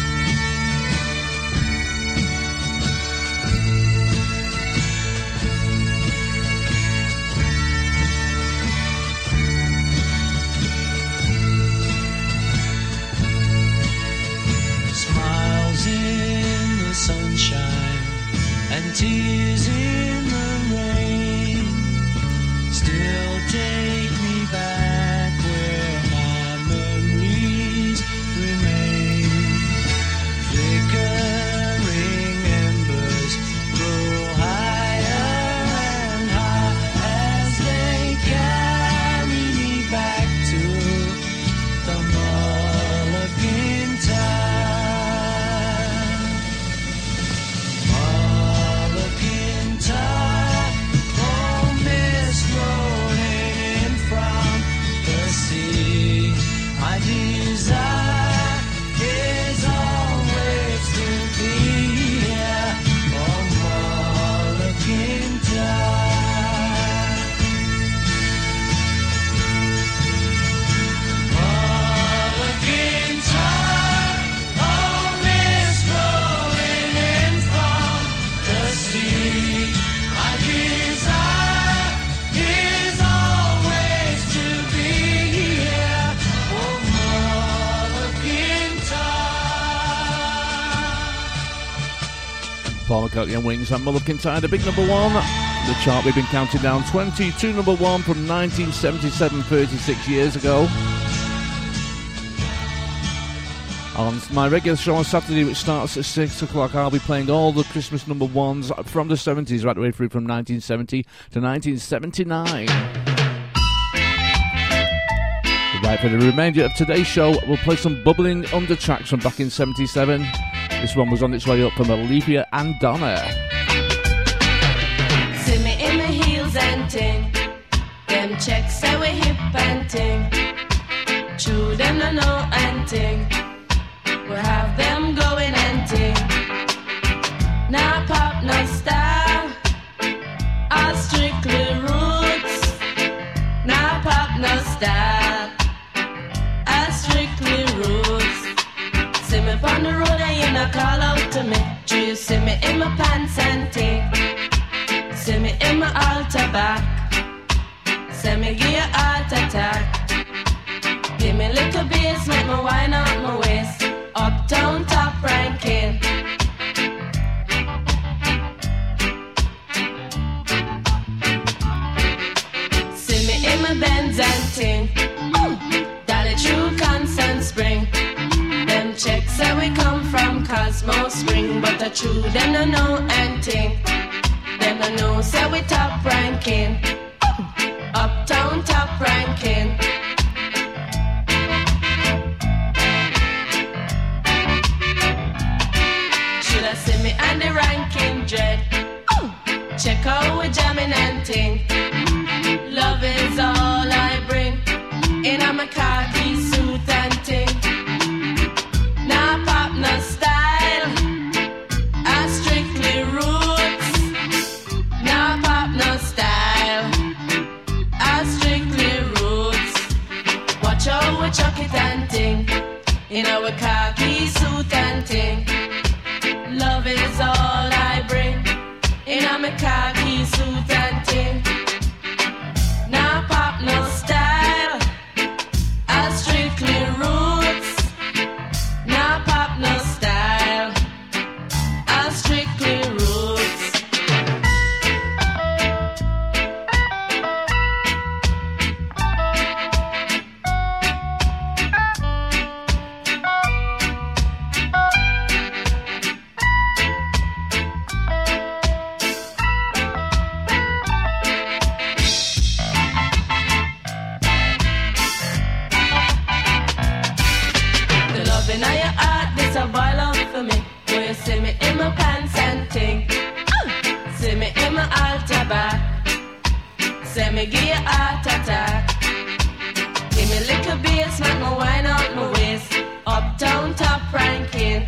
Speaker 9: Smiles in the sunshine and tears in the rain still take me back where my memories remain. Flickering embers grow higher and high as they carry me back to the Mull of Kintyre. Mull of Kintyre, oh, mist rolling in from the sea. My desire is always to be here, oh, Mull of Kintyre. Mull of Kintyre, oh, mist rolling in from the sea. My desire is always to be here, oh, Mull of Kintyre.
Speaker 3: Paul McCartney and Wings and Mull of Kintyre, the big number one. The chart we've been counting down, twenty-two number one from nineteen seventy-seven, thirty-six years ago. On my regular show on Saturday, which starts at six o'clock, I'll be playing all the Christmas number ones from the seventies, right the way through from nineteen seventy to nineteen seventy-nine. Right, for the remainder of today's show, we'll play some bubbling under tracks from back in seventy-seven. This one was on its way up from Olivia and Donna.
Speaker 15: See me in my heels and ting. Them checks say we hip and ting. True them no know and ting. We have them going and ting. Now pop no style. All strictly roots. Now pop no style. All strictly roots. See me on the road and you not call out to me. Do you see me in my pants and ting? See me in my altar back. See me give you heart attack. Give me little bass, make me wine out my waist. Uptown top ranking. See me in my Benz and ting. Dolly True Constant Spring. Them checks say we come from Cosmo Spring, but the true them no know and ting. Them no know say we top ranking. Uptown top ranking. Should I see me on the ranking dread? Check out we jamming and ting. Love is all I bring. In a my khaki suit and ting. Now pop no style. I strictly roots. Now pop no style. I strictly roots. Watch out we chuck it and ting. In our khaki suit and ting. Love is all I bring. In a my khaki suit and ting. Now pop no style. I strictly roots. Now pop no style. I strictly roots. The loving of your heart, this a boil up for me. When you see me in my pants and ting. See me in my altar back. See me give you heart attack. Give me little bass, make me wine out my waist. Uptown top ranking.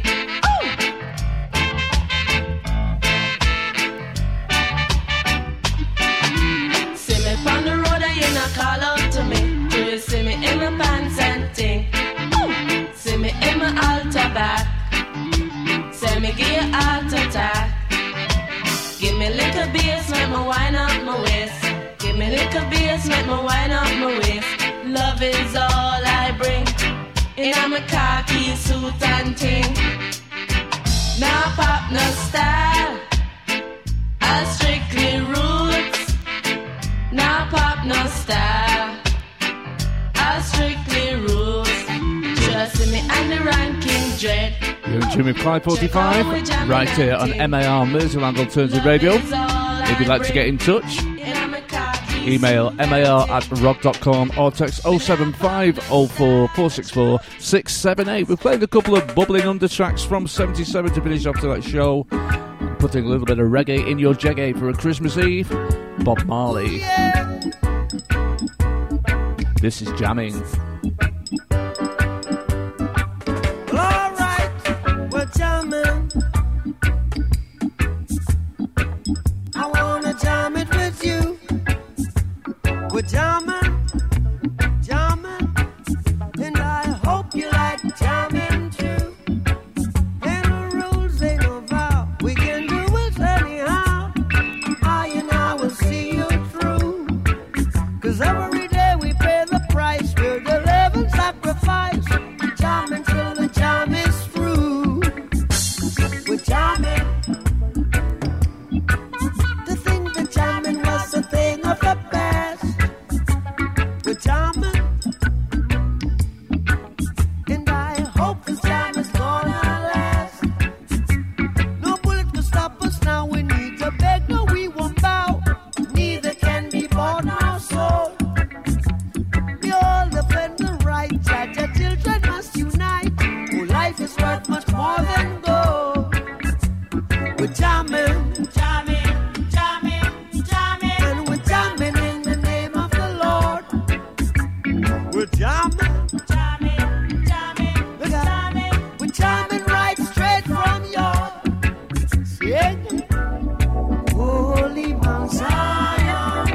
Speaker 15: See me on the road and you not call out to me. Do you see me in my pants and ting? See me in my altar back. See me give you heart attack. Give me little bass, make me wine out my waist. Give me little bass, make me wine out my waist. Love is all I bring. In a my khaki suit and ting. Now pop no style. I strictly roots. Now pop no style. I strictly roots. Just see me and the ranking dread.
Speaker 3: You're in tune with Clyde forty-five, right here on M A R Merseyland Alternative Radio. If you'd like to get in touch, email mar at rock dot com or text oh seven five oh four four six four six seven eight. We've played a couple of bubbling under tracks from seventy-seven to finish off tonight's show, putting a little bit of reggae in your jeggae for a Christmas Eve. Bob Marley. This is jamming.
Speaker 16: Well, all right, we're jamming. I wanna jam it with you. We're jamming, jamming, and I hope you like jamming too. Ain't no rules, ain't no vow. We can do it anyhow. I and I will see you through. 'Cause every day we pay the price. We're the We're jamming,
Speaker 10: Jamming, jamming, jamming.
Speaker 16: and we're jamming in the name of the Lord. We're jamming,
Speaker 10: Jamming, jamming,
Speaker 16: look at
Speaker 10: jamming.
Speaker 16: we're jamming right straight from your sing. Holy Mount Zion,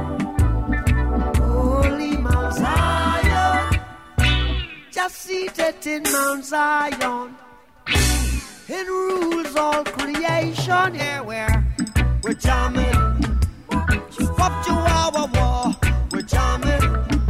Speaker 16: Holy Mount Zion, just seated in Mount Zion. It rules all creation. Here we're we're jamming. Wop chihuahua war. We're jamming.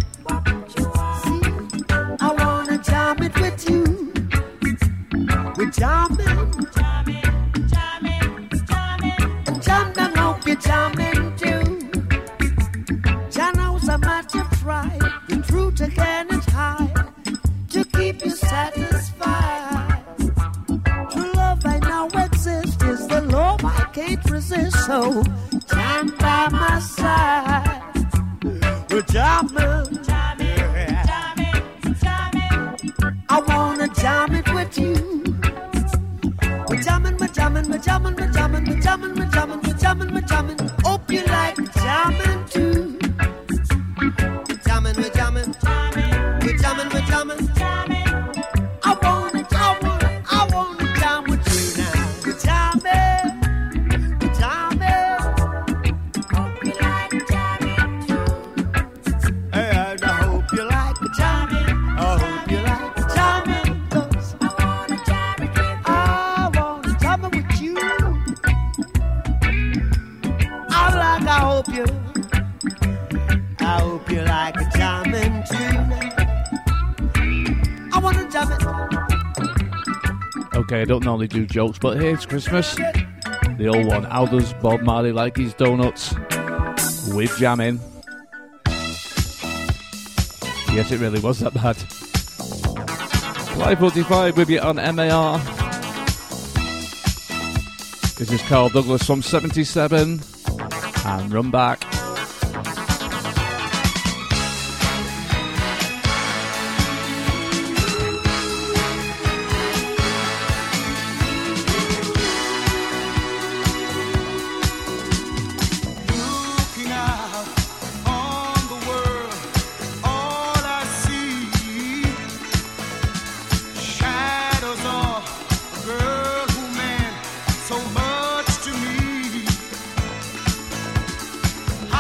Speaker 16: See, I wanna jam it with you. We're jamming.
Speaker 10: Jamming, jamming, jamming.
Speaker 16: And jam them, hope you're jamming too. Jah knows how much you've tried. The truth again is high to keep you satisfied. True love I now exist is the love I can't resist. So jam by my side. We're jamming,
Speaker 10: Jamming, jamming, jamming.
Speaker 16: I wanna jam it with you. We're jamming, we're jamming, we're jamming, we're jamming, we're jamming, we're jamming, we're jamming, we're jamming. Hope you like jamming too. We're jamming, we're jamming, we're jamming, we're jamming. I wanna, I wanna, I wanna jam with you now. We're jamming, we're jamming.
Speaker 10: Hope you like jamming too.
Speaker 16: And I hope you like jamming. I hope you like jamming. 'Cause
Speaker 10: I wanna jam it with
Speaker 16: I wanna jam it with you. I like, I hope you, I hope you like a jamming too. I wanna jam it.
Speaker 3: Okay, I don't normally do jokes, but hey, it's Christmas. The old one. How does Bob Marley like his donuts? With jamming. Yes, it really was that bad. five forty-five with you on M A R. This is Carl Douglas from seventy-seven and Run Back.
Speaker 8: Looking out on the world, all I see shadows of a girl who meant so much to me.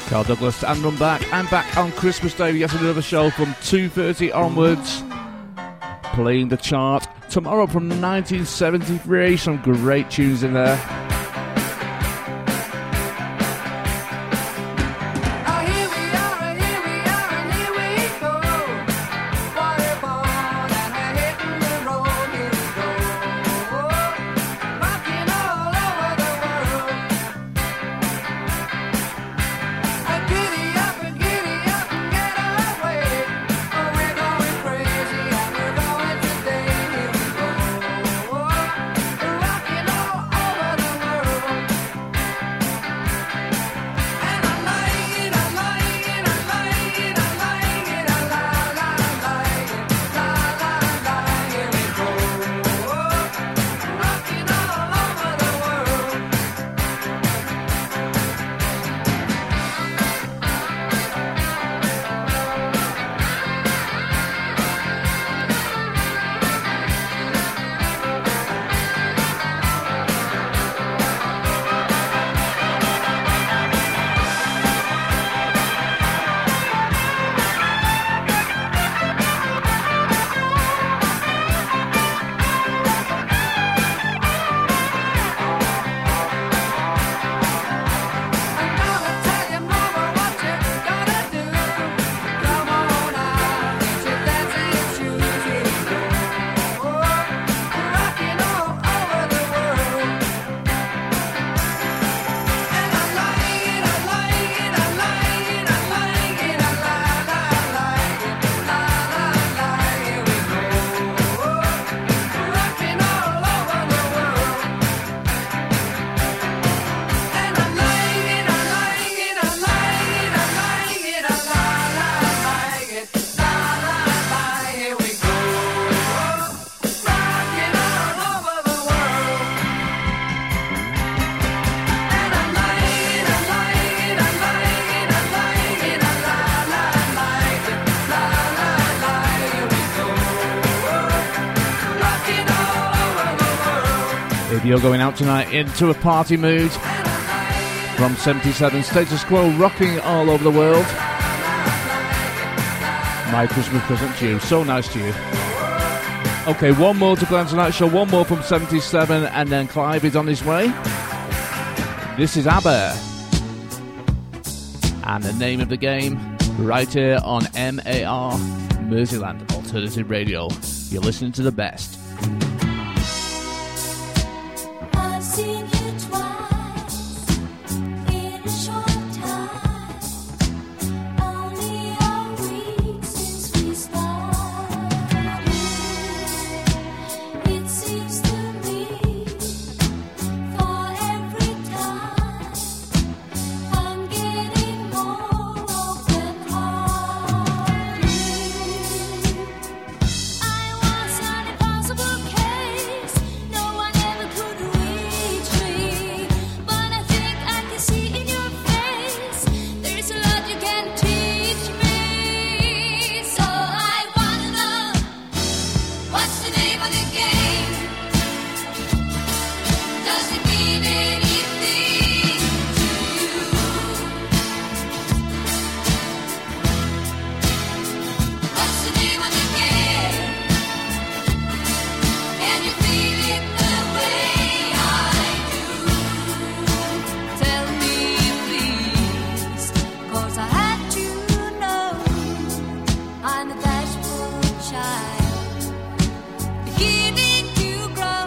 Speaker 3: Carl Douglas and Run Back. I'm back on Christmas Day. Yet another show from two thirty onwards, playing the chart. Tomorrow from nineteen seventy-three, some great tunes in there. If you're going out tonight into a party mood, from seventy-seven, Status Quo, rocking all over the world. My Christmas present to you, so nice to you. Okay, one more to play on tonight's show, one more from seventy-seven, and then Clive is on his way. This is ABBA, and the name of the game, right here on M A R, Merseyland Alternative Radio. You're listening to the best.
Speaker 5: I've seen you twice in a short time, only a week since we started. It seems to me for every time I'm getting more open-hearted. I was an impossible case, no one ever could reach me, but I think I can see in your face there's a lot you can teach me. So I wanna know, what's the name of the game? Does it mean anything to you? What's the name of the game? Can you feel it the way I do? Tell me please, 'cause I had to know I'm a bashful child beginning to grow,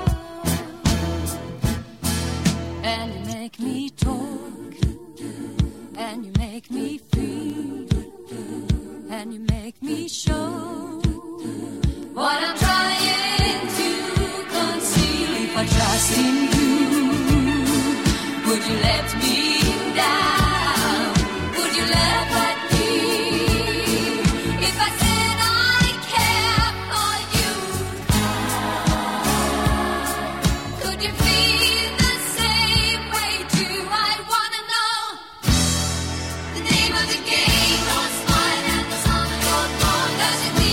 Speaker 5: and you make me talk, and you make me feel, and you make me show what I'm trying to conceal. If I trust in you, would you let me down? Would you laugh at me if I said I care for you? Could you feel the same way too? I wanna know the name of the game. Don't smile and the sun goes on. Does it mean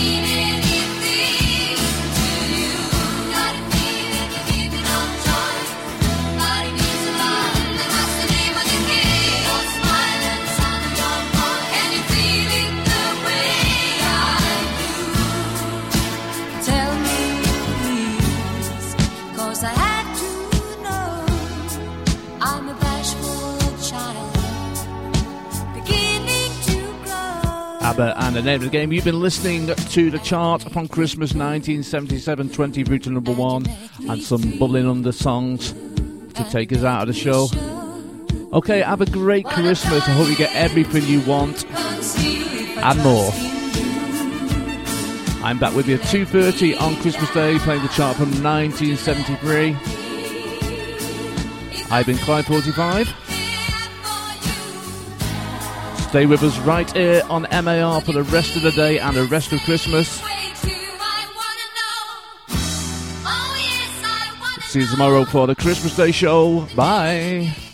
Speaker 3: ABBA and the name of the game. You've been listening to the chart from Christmas nineteen seventy-seven, twenty through to number one, and some bubbling under songs to take us out of the show. Okay, have a great Christmas. I hope you get everything you want and more. I'm back with you at two thirty on Christmas Day, playing the chart from nineteen seventy-three. I've been Clive forty-five. Stay with us right here on M A R for the rest of the day and the rest of Christmas. See you tomorrow for the Christmas Day show. Bye.